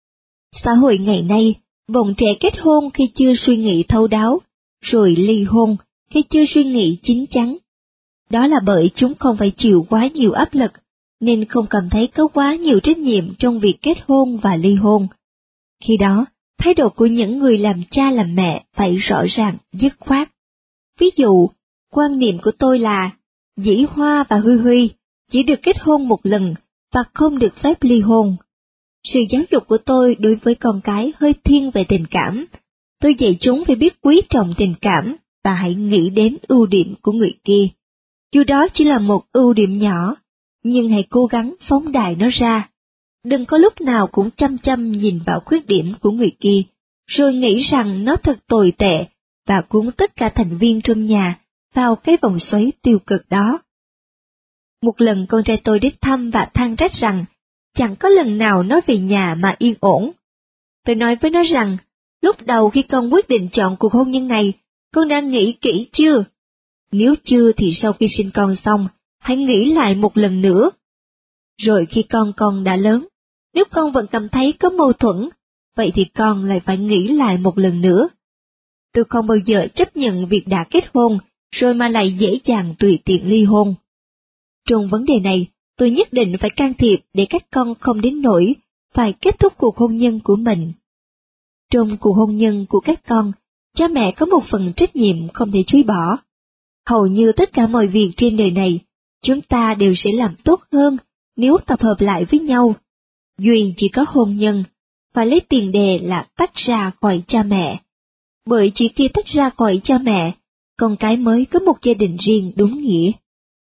Xã hội ngày nay, bọn trẻ kết hôn khi chưa suy nghĩ thấu đáo, rồi ly hôn khi chưa suy nghĩ chín chắn. Đó là bởi chúng không phải chịu quá nhiều áp lực, nên không cảm thấy có quá nhiều trách nhiệm trong việc kết hôn và ly hôn. Khi đó, thái độ của những người làm cha làm mẹ phải rõ ràng, dứt khoát. Ví dụ, quan niệm của tôi là, Dĩ Hoa và Huy Huy chỉ được kết hôn một lần và không được phép ly hôn. Sự giáo dục của tôi đối với con cái hơi thiên về tình cảm. Tôi dạy chúng phải biết quý trọng tình cảm và hãy nghĩ đến ưu điểm của người kia. Dù đó chỉ là một ưu điểm nhỏ, nhưng hãy cố gắng phóng đại nó ra. Đừng có lúc nào cũng chăm chăm nhìn vào khuyết điểm của người kia, rồi nghĩ rằng nó thật tồi tệ và cuốn tất cả thành viên trong nhà vào cái vòng xoáy tiêu cực đó. Một lần con trai tôi đến thăm và than trách rằng chẳng có lần nào nó về nhà mà yên ổn. Tôi nói với nó rằng, lúc đầu khi con quyết định chọn cuộc hôn nhân này, con đã nghĩ kỹ chưa? Nếu chưa thì sau khi sinh con xong, hãy nghĩ lại một lần nữa. Rồi khi con con đã lớn, nếu con vẫn cảm thấy có mâu thuẫn, vậy thì con lại phải nghĩ lại một lần nữa. Tôi không bao giờ chấp nhận việc đã kết hôn, rồi mà lại dễ dàng tùy tiện ly hôn. Trong vấn đề này, tôi nhất định phải can thiệp để các con không đến nỗi phải kết thúc cuộc hôn nhân của mình. Trong cuộc hôn nhân của các con, cha mẹ có một phần trách nhiệm không thể chối bỏ. Hầu như tất cả mọi việc trên đời này, chúng ta đều sẽ làm tốt hơn nếu tập hợp lại với nhau. Duy chỉ có hôn nhân, phải lấy tiền đề là tách ra khỏi cha mẹ. Bởi chỉ khi tách ra khỏi cha mẹ, con cái mới có một gia đình riêng đúng nghĩa.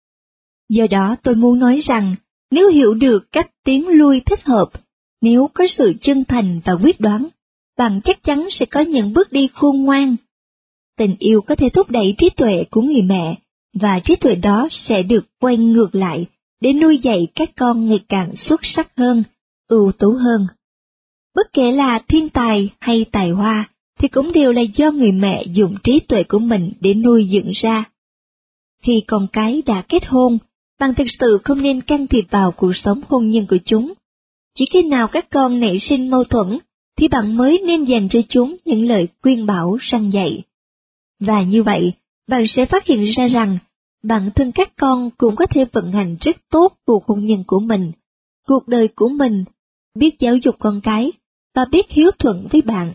Do đó tôi muốn nói rằng, nếu hiểu được cách tiến lui thích hợp, nếu có sự chân thành và quyết đoán, bạn chắc chắn sẽ có những bước đi khôn ngoan. Tình yêu có thể thúc đẩy trí tuệ của người mẹ, và trí tuệ đó sẽ được quay ngược lại để nuôi dạy các con ngày càng xuất sắc hơn, ưu tú hơn. Bất kể là thiên tài hay tài hoa, thì cũng đều là do người mẹ dùng trí tuệ của mình để nuôi dưỡng ra. Khi con cái đã kết hôn, bạn thực sự không nên can thiệp vào cuộc sống hôn nhân của chúng. Chỉ khi nào các con nảy sinh mâu thuẫn, thì bạn mới nên dành cho chúng những lời khuyên bảo răn dạy. Và như vậy, bạn sẽ phát hiện ra rằng, bản thân các con cũng có thể vận hành rất tốt cuộc hôn nhân của mình, cuộc đời của mình, biết giáo dục con cái, và biết hiếu thuận với bạn.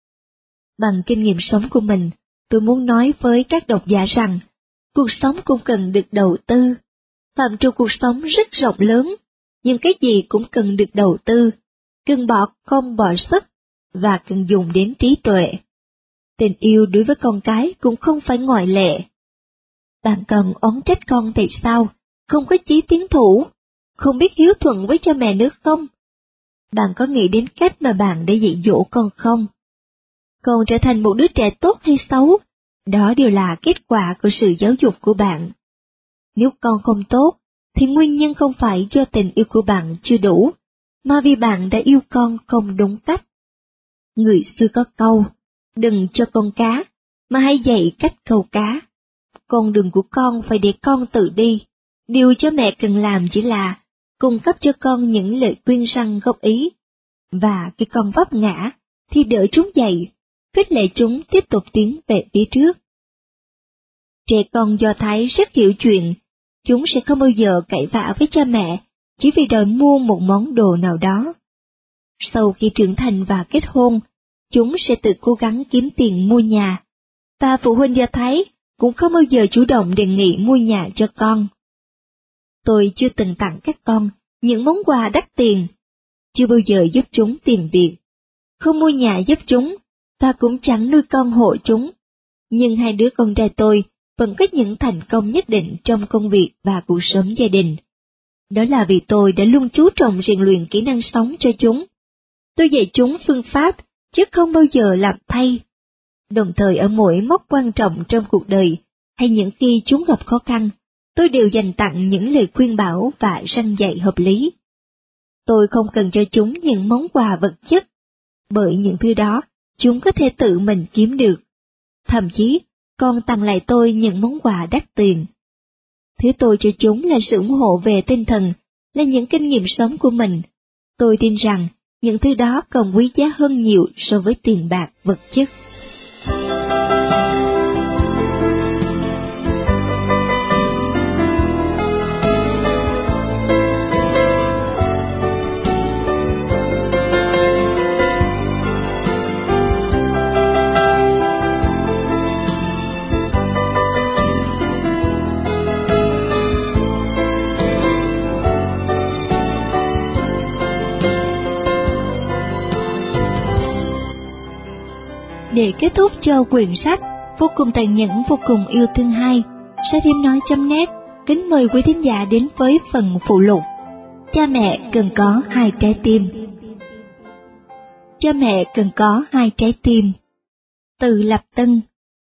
Bằng kinh nghiệm sống của mình, tôi muốn nói với các độc giả rằng, cuộc sống cũng cần được đầu tư. Phạm trù cuộc sống rất rộng lớn, nhưng cái gì cũng cần được đầu tư, cần bỏ công bỏ sức, và cần dùng đến trí tuệ. Tình yêu đối với con cái cũng không phải ngoại lệ. Bạn cần oán trách con tại sao, không có chí tiến thủ, không biết hiếu thuận với cha mẹ nữa không? Bạn có nghĩ đến cách mà bạn đã dạy dỗ con không? Con trở thành một đứa trẻ tốt hay xấu, đó đều là kết quả của sự giáo dục của bạn. Nếu con không tốt, thì nguyên nhân không phải do tình yêu của bạn chưa đủ, mà vì bạn đã yêu con không đúng cách. Người xưa có câu, đừng cho con cá, mà hãy dạy cách câu cá. Con đường của con phải để con tự đi, điều cho mẹ cần làm chỉ là cung cấp cho con những lời khuyên răn góp ý, và khi con vấp ngã, thì đỡ chúng dậy, khích lệ chúng tiếp tục tiến về phía trước. Trẻ con Do Thái rất hiểu chuyện, chúng sẽ không bao giờ cãi vã với cha mẹ chỉ vì đòi mua một món đồ nào đó. Sau khi trưởng thành và kết hôn, chúng sẽ tự cố gắng kiếm tiền mua nhà, và phụ huynh Do Thái cũng không bao giờ chủ động đề nghị mua nhà cho con. Tôi chưa từng tặng các con những món quà đắt tiền, chưa bao giờ giúp chúng tìm việc, không mua nhà giúp chúng, và cũng chẳng nuôi con hộ chúng. Nhưng hai đứa con trai tôi vẫn có những thành công nhất định trong công việc và cuộc sống gia đình. Đó là vì tôi đã luôn chú trọng rèn luyện kỹ năng sống cho chúng. Tôi dạy chúng phương pháp, chứ không bao giờ làm thay. Đồng thời ở mỗi mốc quan trọng trong cuộc đời, hay những khi chúng gặp khó khăn, tôi đều dành tặng những lời khuyên bảo và răn dạy hợp lý. Tôi không cần cho chúng những món quà vật chất, bởi những thứ đó chúng có thể tự mình kiếm được. Thậm chí, còn tặng lại tôi những món quà đắt tiền. Thứ tôi cho chúng là sự ủng hộ về tinh thần, là những kinh nghiệm sống của mình. Tôi tin rằng những thứ đó còn quý giá hơn nhiều so với tiền bạc vật chất. Để kết thúc cho quyển sách vô cùng tàn nhẫn, vô cùng yêu thương hai, Sách Hiếm Nói chấm net kính mời quý thính giả đến với phần phụ lục. Cha mẹ cần có hai trái tim. Cha mẹ cần có hai trái tim. Từ Lập Tân.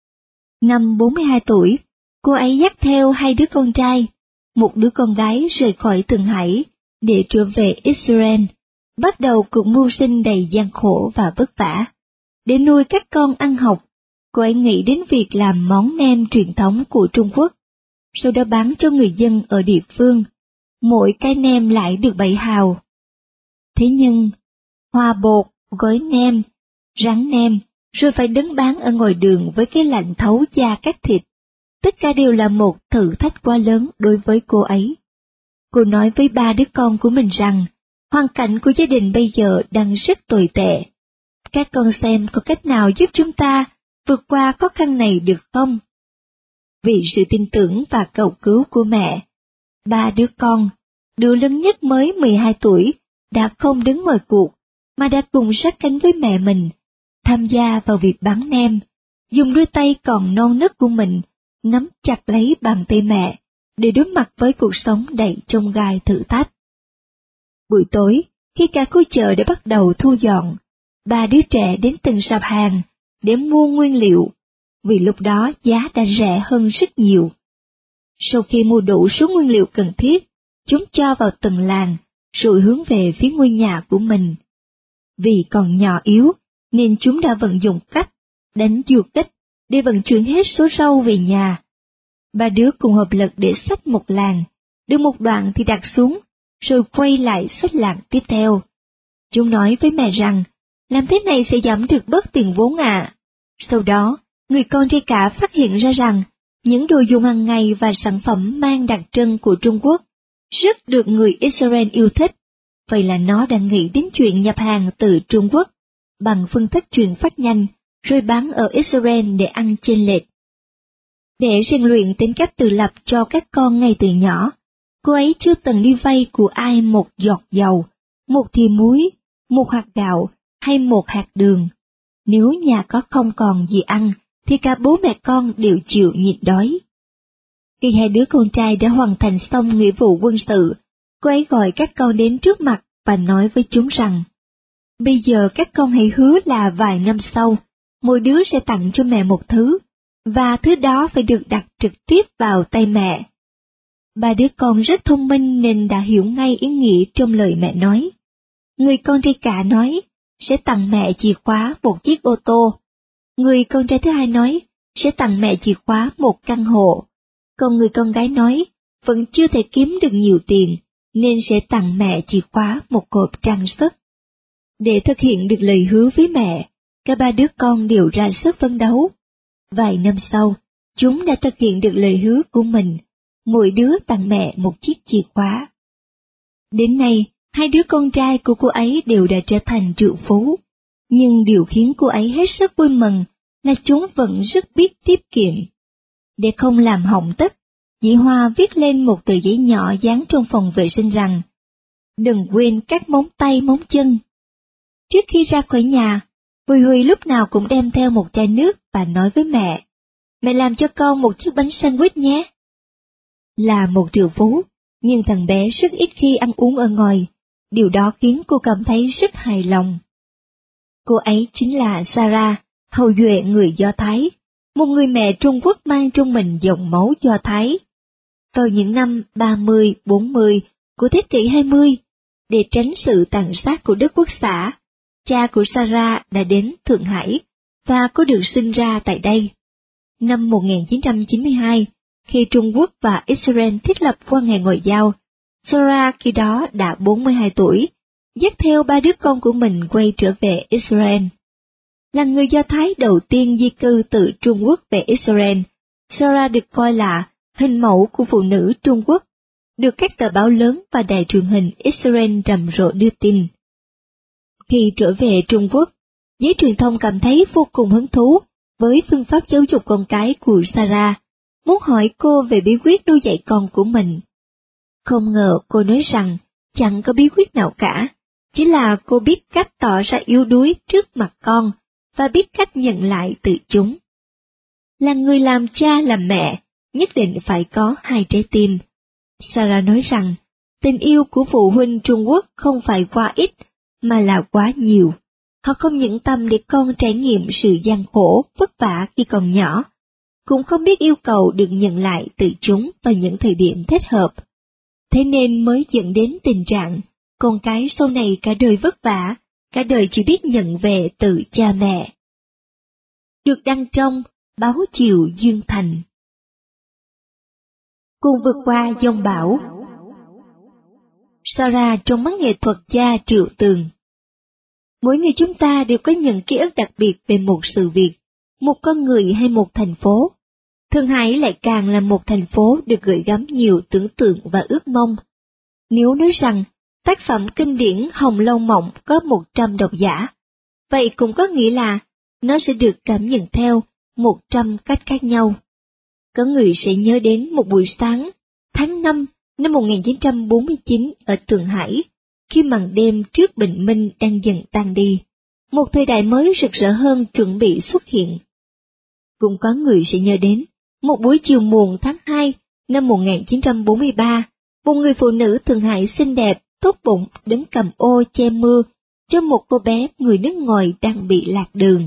Năm bốn mươi hai tuổi, cô ấy dắt theo hai đứa con trai, một đứa con gái rời khỏi Thượng Hải để trở về Israel, bắt đầu cuộc mưu sinh đầy gian khổ và vất vả. Để nuôi các con ăn học, cô ấy nghĩ đến việc làm món nem truyền thống của Trung Quốc, sau đó bán cho người dân ở địa phương. Mỗi cái nem lại được bảy hào. Thế nhưng, hòa bột, gói nem, rán nem, rồi phải đứng bán ở ngoài đường với cái lạnh thấu da cắt thịt. Tất cả đều là một thử thách quá lớn đối với cô ấy. Cô nói với ba đứa con của mình rằng, hoàn cảnh của gia đình bây giờ đang rất tồi tệ. Các con xem có cách nào giúp chúng ta vượt qua khó khăn này được không? Vì sự tin tưởng và cầu cứu của mẹ, ba đứa con, đứa lớn nhất mới mười hai tuổi, đã không đứng ngoài cuộc, mà đã cùng sát cánh với mẹ mình, tham gia vào việc bán nem, dùng đôi tay còn non nớt của mình, nắm chặt lấy bàn tay mẹ, để đối mặt với cuộc sống đầy chông gai thử thách. Buổi tối, khi cả khu chợ đã bắt đầu thu dọn, ba đứa trẻ đến từng sạp hàng để mua nguyên liệu, vì lúc đó giá đã rẻ hơn rất nhiều. Sau khi mua đủ số nguyên liệu cần thiết, chúng cho vào từng làng, rồi hướng về phía ngôi nhà của mình. Vì còn nhỏ yếu, nên chúng đã vận dụng cách đánh du kích để vận chuyển hết số rau về nhà. Ba đứa cùng hợp lực để xách một làng, được một đoạn thì đặt xuống, rồi quay lại xách làng tiếp theo. Chúng nói với mẹ rằng, làm thế này sẽ giảm được bớt tiền vốn à. Sau đó, người con trai cả phát hiện ra rằng, những đồ dùng hàng ngày và sản phẩm mang đặc trưng của Trung Quốc rất được người Israel yêu thích. Vậy là nó đã nghĩ đến chuyện nhập hàng từ Trung Quốc bằng phương thức chuyển phát nhanh, rồi bán ở Israel để ăn chênh lệch. Để rèn luyện tính cách tự lập cho các con ngay từ nhỏ, cô ấy chưa từng đi vay của ai một giọt dầu, một thìa muối, một hạt gạo hay một hạt đường. Nếu nhà có không còn gì ăn, thì cả bố mẹ con đều chịu nhịn đói. Khi hai đứa con trai đã hoàn thành xong nghĩa vụ quân sự, cô ấy gọi các con đến trước mặt và nói với chúng rằng, bây giờ các con hãy hứa là vài năm sau, mỗi đứa sẽ tặng cho mẹ một thứ, và thứ đó phải được đặt trực tiếp vào tay mẹ. Ba đứa con rất thông minh nên đã hiểu ngay ý nghĩa trong lời mẹ nói. Người con trai cả nói, sẽ tặng mẹ chìa khóa một chiếc ô tô. Người con trai thứ hai nói, sẽ tặng mẹ chìa khóa một căn hộ. Còn người con gái nói, vẫn chưa thể kiếm được nhiều tiền, nên sẽ tặng mẹ chìa khóa một hộp trang sức. Để thực hiện được lời hứa với mẹ, cả ba đứa con đều ra sức phấn đấu. Vài năm sau, chúng đã thực hiện được lời hứa của mình, mỗi đứa tặng mẹ một chiếc chìa khóa. Đến nay, hai đứa con trai của cô ấy đều đã trở thành triệu phú, nhưng điều khiến cô ấy hết sức vui mừng là chúng vẫn rất biết tiết kiệm. Để không làm hỏng tất, chị Hoa viết lên một tờ giấy nhỏ dán trong phòng vệ sinh rằng, đừng quên các móng tay móng chân. Trước khi ra khỏi nhà, Huy Huy lúc nào cũng đem theo một chai nước và nói với mẹ, mẹ làm cho con một chiếc bánh sandwich nhé. Là một triệu phú, nhưng thằng bé rất ít khi ăn uống ở ngoài, điều đó khiến cô cảm thấy rất hài lòng. Cô ấy chính là Sarah, hậu duệ người Do Thái, một người mẹ Trung Quốc mang trong mình dòng máu Do Thái. Vào những năm ba mươi bốn mươi của thế kỷ hai mươi, để tránh sự tàn sát của Đức Quốc xã, cha của Sarah đã đến Thượng Hải và cô được sinh ra tại đây. Năm một nghìn chín trăm chín mươi hai, khi Trung Quốc và Israel thiết lập quan hệ ngoại giao, Sarah khi đó đã bốn mươi hai tuổi, dắt theo ba đứa con của mình quay trở về Israel. Là người Do Thái đầu tiên di cư từ Trung Quốc về Israel, Sarah được coi là hình mẫu của phụ nữ Trung Quốc, được các tờ báo lớn và đài truyền hình Israel rầm rộ đưa tin. Khi trở về Trung Quốc, giới truyền thông cảm thấy vô cùng hứng thú với phương pháp giáo dục con cái của Sarah, muốn hỏi cô về bí quyết nuôi dạy con của mình. Không ngờ cô nói rằng chẳng có bí quyết nào cả, chỉ là cô biết cách tỏ ra yếu đuối trước mặt con và biết cách nhận lại từ chúng. Là người làm cha làm mẹ, nhất định phải có hai trái tim. Sarah nói rằng, tình yêu của phụ huynh Trung Quốc không phải quá ít, mà là quá nhiều. Họ không những tâm để con trải nghiệm sự gian khổ, vất vả khi còn nhỏ, cũng không biết yêu cầu được nhận lại từ chúng vào những thời điểm thích hợp. Thế nên mới dẫn đến tình trạng, con cái sau này cả đời vất vả, cả đời chỉ biết nhận về từ cha mẹ. Được đăng trong Báo Chiều Dương Thành. Cùng vượt qua dông bão. Sarah trong mắt nghệ thuật gia Triệu Tường. Mỗi người chúng ta đều có những ký ức đặc biệt về một sự việc, một con người hay một thành phố. Thượng Hải lại càng là một thành phố được gửi gắm nhiều tưởng tượng và ước mong. Nếu nói rằng tác phẩm kinh điển Hồng Lâu Mộng có một trăm độc giả, vậy cũng có nghĩa là nó sẽ được cảm nhận theo một trăm cách khác nhau. Có người sẽ nhớ đến một buổi sáng, tháng năm năm một nghìn chín trăm bốn mươi chín ở Thượng Hải, khi màn đêm trước bình minh đang dần tan đi, một thời đại mới rực rỡ hơn chuẩn bị xuất hiện. Cũng có người sẽ nhớ đến một buổi chiều muộn tháng hai năm một nghìn chín trăm bốn mươi ba, một người phụ nữ Thượng Hải xinh đẹp, tốt bụng đứng cầm ô che mưa cho một cô bé người nước ngoài đang bị lạc đường.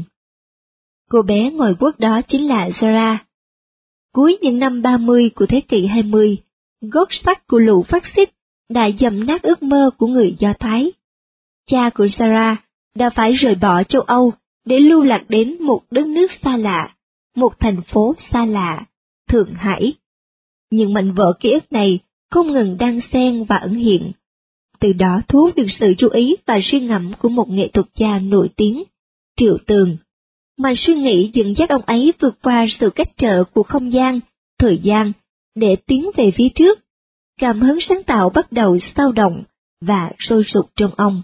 Cô bé ngoại quốc đó chính là Sarah. Cuối những năm ba mươi của thế kỷ hai mươi, gót sắt của lũ phát xít đã dầm nát ước mơ của người Do Thái. Cha của Sarah đã phải rời bỏ châu Âu để lưu lạc đến một đất nước xa lạ, một thành phố xa lạ, Thượng Hải. Những mảnh vỡ ký ức này không ngừng đan xen và ẩn hiện, từ đó thu hút được sự chú ý và suy ngẫm của một nghệ thuật gia nổi tiếng, Triệu Tường. Mà suy nghĩ dẫn dắt ông ấy vượt qua sự cách trở của không gian, thời gian, để tiến về phía trước. Cảm hứng sáng tạo bắt đầu xao động và sôi sục trong ông.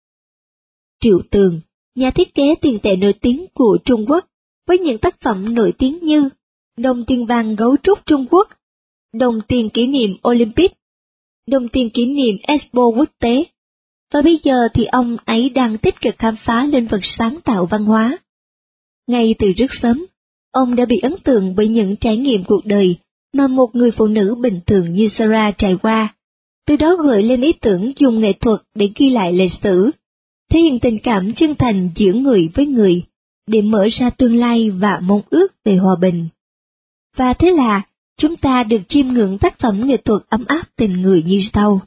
Triệu Tường, nhà thiết kế tiền tệ nổi tiếng của Trung Quốc, với những tác phẩm nổi tiếng như đồng tiền vàng gấu trúc Trung Quốc, đồng tiền kỷ niệm Olympic, đồng tiền kỷ niệm Expo quốc tế, và bây giờ thì ông ấy đang tích cực khám phá lĩnh vực sáng tạo văn hóa. Ngay từ rất sớm, ông đã bị ấn tượng bởi những trải nghiệm cuộc đời mà một người phụ nữ bình thường như Sarah trải qua, từ đó gợi lên ý tưởng dùng nghệ thuật để ghi lại lịch sử, thể hiện tình cảm chân thành giữa người với người, để mở ra tương lai và mong ước về hòa bình. Và thế là, chúng ta được chiêm ngưỡng tác phẩm nghệ thuật ấm áp tình người như sau.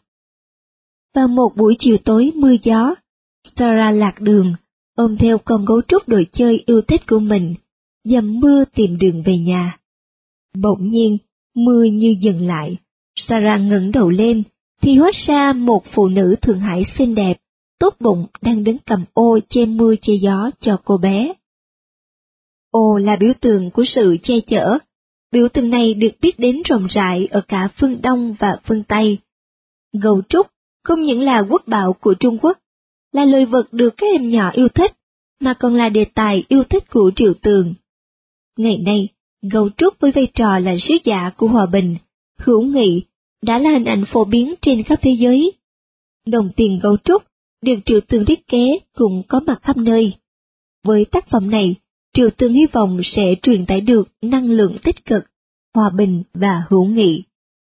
Vào một buổi chiều tối mưa gió, Sarah lạc đường, ôm theo con gấu trúc đồ chơi yêu thích của mình, dầm mưa tìm đường về nhà. Bỗng nhiên, mưa như dừng lại, Sarah ngẩng đầu lên, thì hóa ra một phụ nữ Thượng Hải xinh đẹp, tốt bụng đang đứng cầm ô che mưa che gió cho cô bé. Ô là biểu tượng của sự che chở, biểu tượng này được biết đến rộng rãi ở cả phương Đông và phương Tây. Gấu trúc không những là quốc bảo của Trung Quốc, là loài vật được các em nhỏ yêu thích, mà còn là đề tài yêu thích của Triệu Tường. Ngày nay, gấu trúc với vai trò là sứ giả của hòa bình, hữu nghị, đã là hình ảnh phổ biến trên khắp thế giới. Đồng tiền gấu trúc được Triệu Tường thiết kế cũng có mặt khắp nơi. Với tác phẩm này, Triệu Tường hy vọng sẽ truyền tải được năng lượng tích cực, hòa bình và hữu nghị.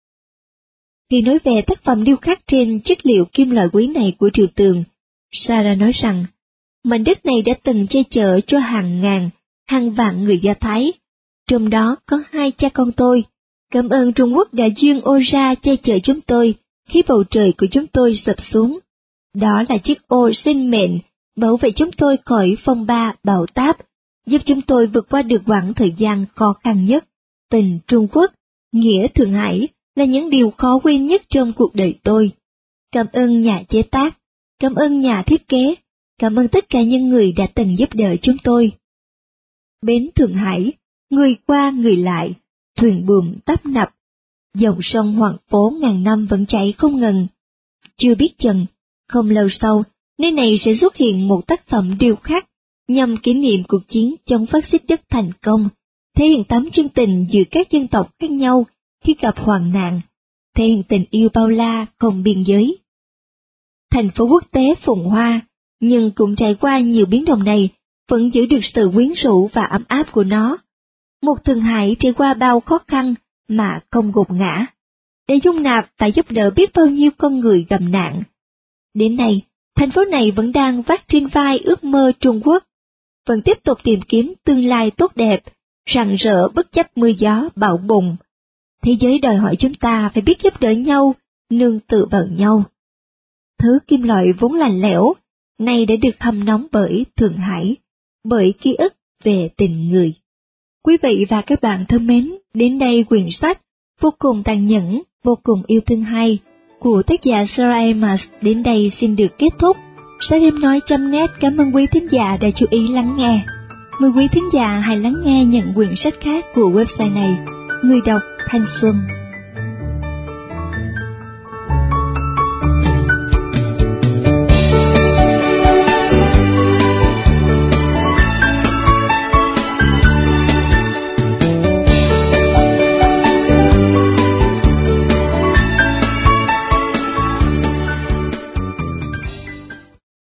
Khi nói về tác phẩm điêu khắc trên chất liệu kim loại quý này của Triệu Tường, Sarah nói rằng, mảnh đất này đã từng che chở cho hàng ngàn, hàng vạn người Do Thái, trong đó có hai cha con tôi. Cảm ơn Trung Quốc đã duyên ô ra che chở chúng tôi khi bầu trời của chúng tôi sập xuống. Đó là chiếc ô sinh mệnh, bảo vệ chúng tôi khỏi phong ba bão táp, giúp chúng tôi vượt qua được quãng thời gian khó khăn nhất. Tình Trung Quốc, nghĩa Thượng Hải là những điều khó quên nhất trong cuộc đời tôi. Cảm ơn nhà chế tác, cảm ơn nhà thiết kế, cảm ơn tất cả những người đã từng giúp đỡ chúng tôi. Bến Thượng Hải, người qua người lại, thuyền buồm tấp nập, dòng sông Hoàng Phố ngàn năm vẫn chảy không ngừng. Chưa biết chừng, không lâu sau, nơi này sẽ xuất hiện một tác phẩm điêu khắc nhằm kỷ niệm cuộc chiến chống phát xít rất thành công, thể hiện tấm chân tình giữa các dân tộc khác nhau khi gặp hoạn nạn, thể hiện tình yêu bao la không biên giới. Thành phố quốc tế phồn hoa, nhưng cũng trải qua nhiều biến động này vẫn giữ được sự quyến rũ và ấm áp của nó. Một Thượng Hải trải qua bao khó khăn mà không gục ngã, để dung nạp và giúp đỡ biết bao nhiêu con người gặp nạn. Đến nay, thành phố này vẫn đang vác trên vai ước mơ Trung Quốc, vẫn tiếp tục tìm kiếm tương lai tốt đẹp, rạng rỡ bất chấp mưa gió bão bùng. Thế giới đòi hỏi chúng ta phải biết giúp đỡ nhau, nương tựa vào nhau. Thứ kim loại vốn lạnh lẽo, nay đã được hâm nóng bởi Thượng Hải, bởi ký ức về tình người. Quý vị và các bạn thân mến, đến đây quyển sách Vô cùng tàn nhẫn, vô cùng yêu thương hay của tác giả Sarah Amos đến đây xin được kết thúc. Sách Em Nói chấm net cảm ơn quý thính giả đã chú ý lắng nghe. Mời quý thính giả hãy lắng nghe những quyển sách khác của website này. Người đọc Thanh Xuân.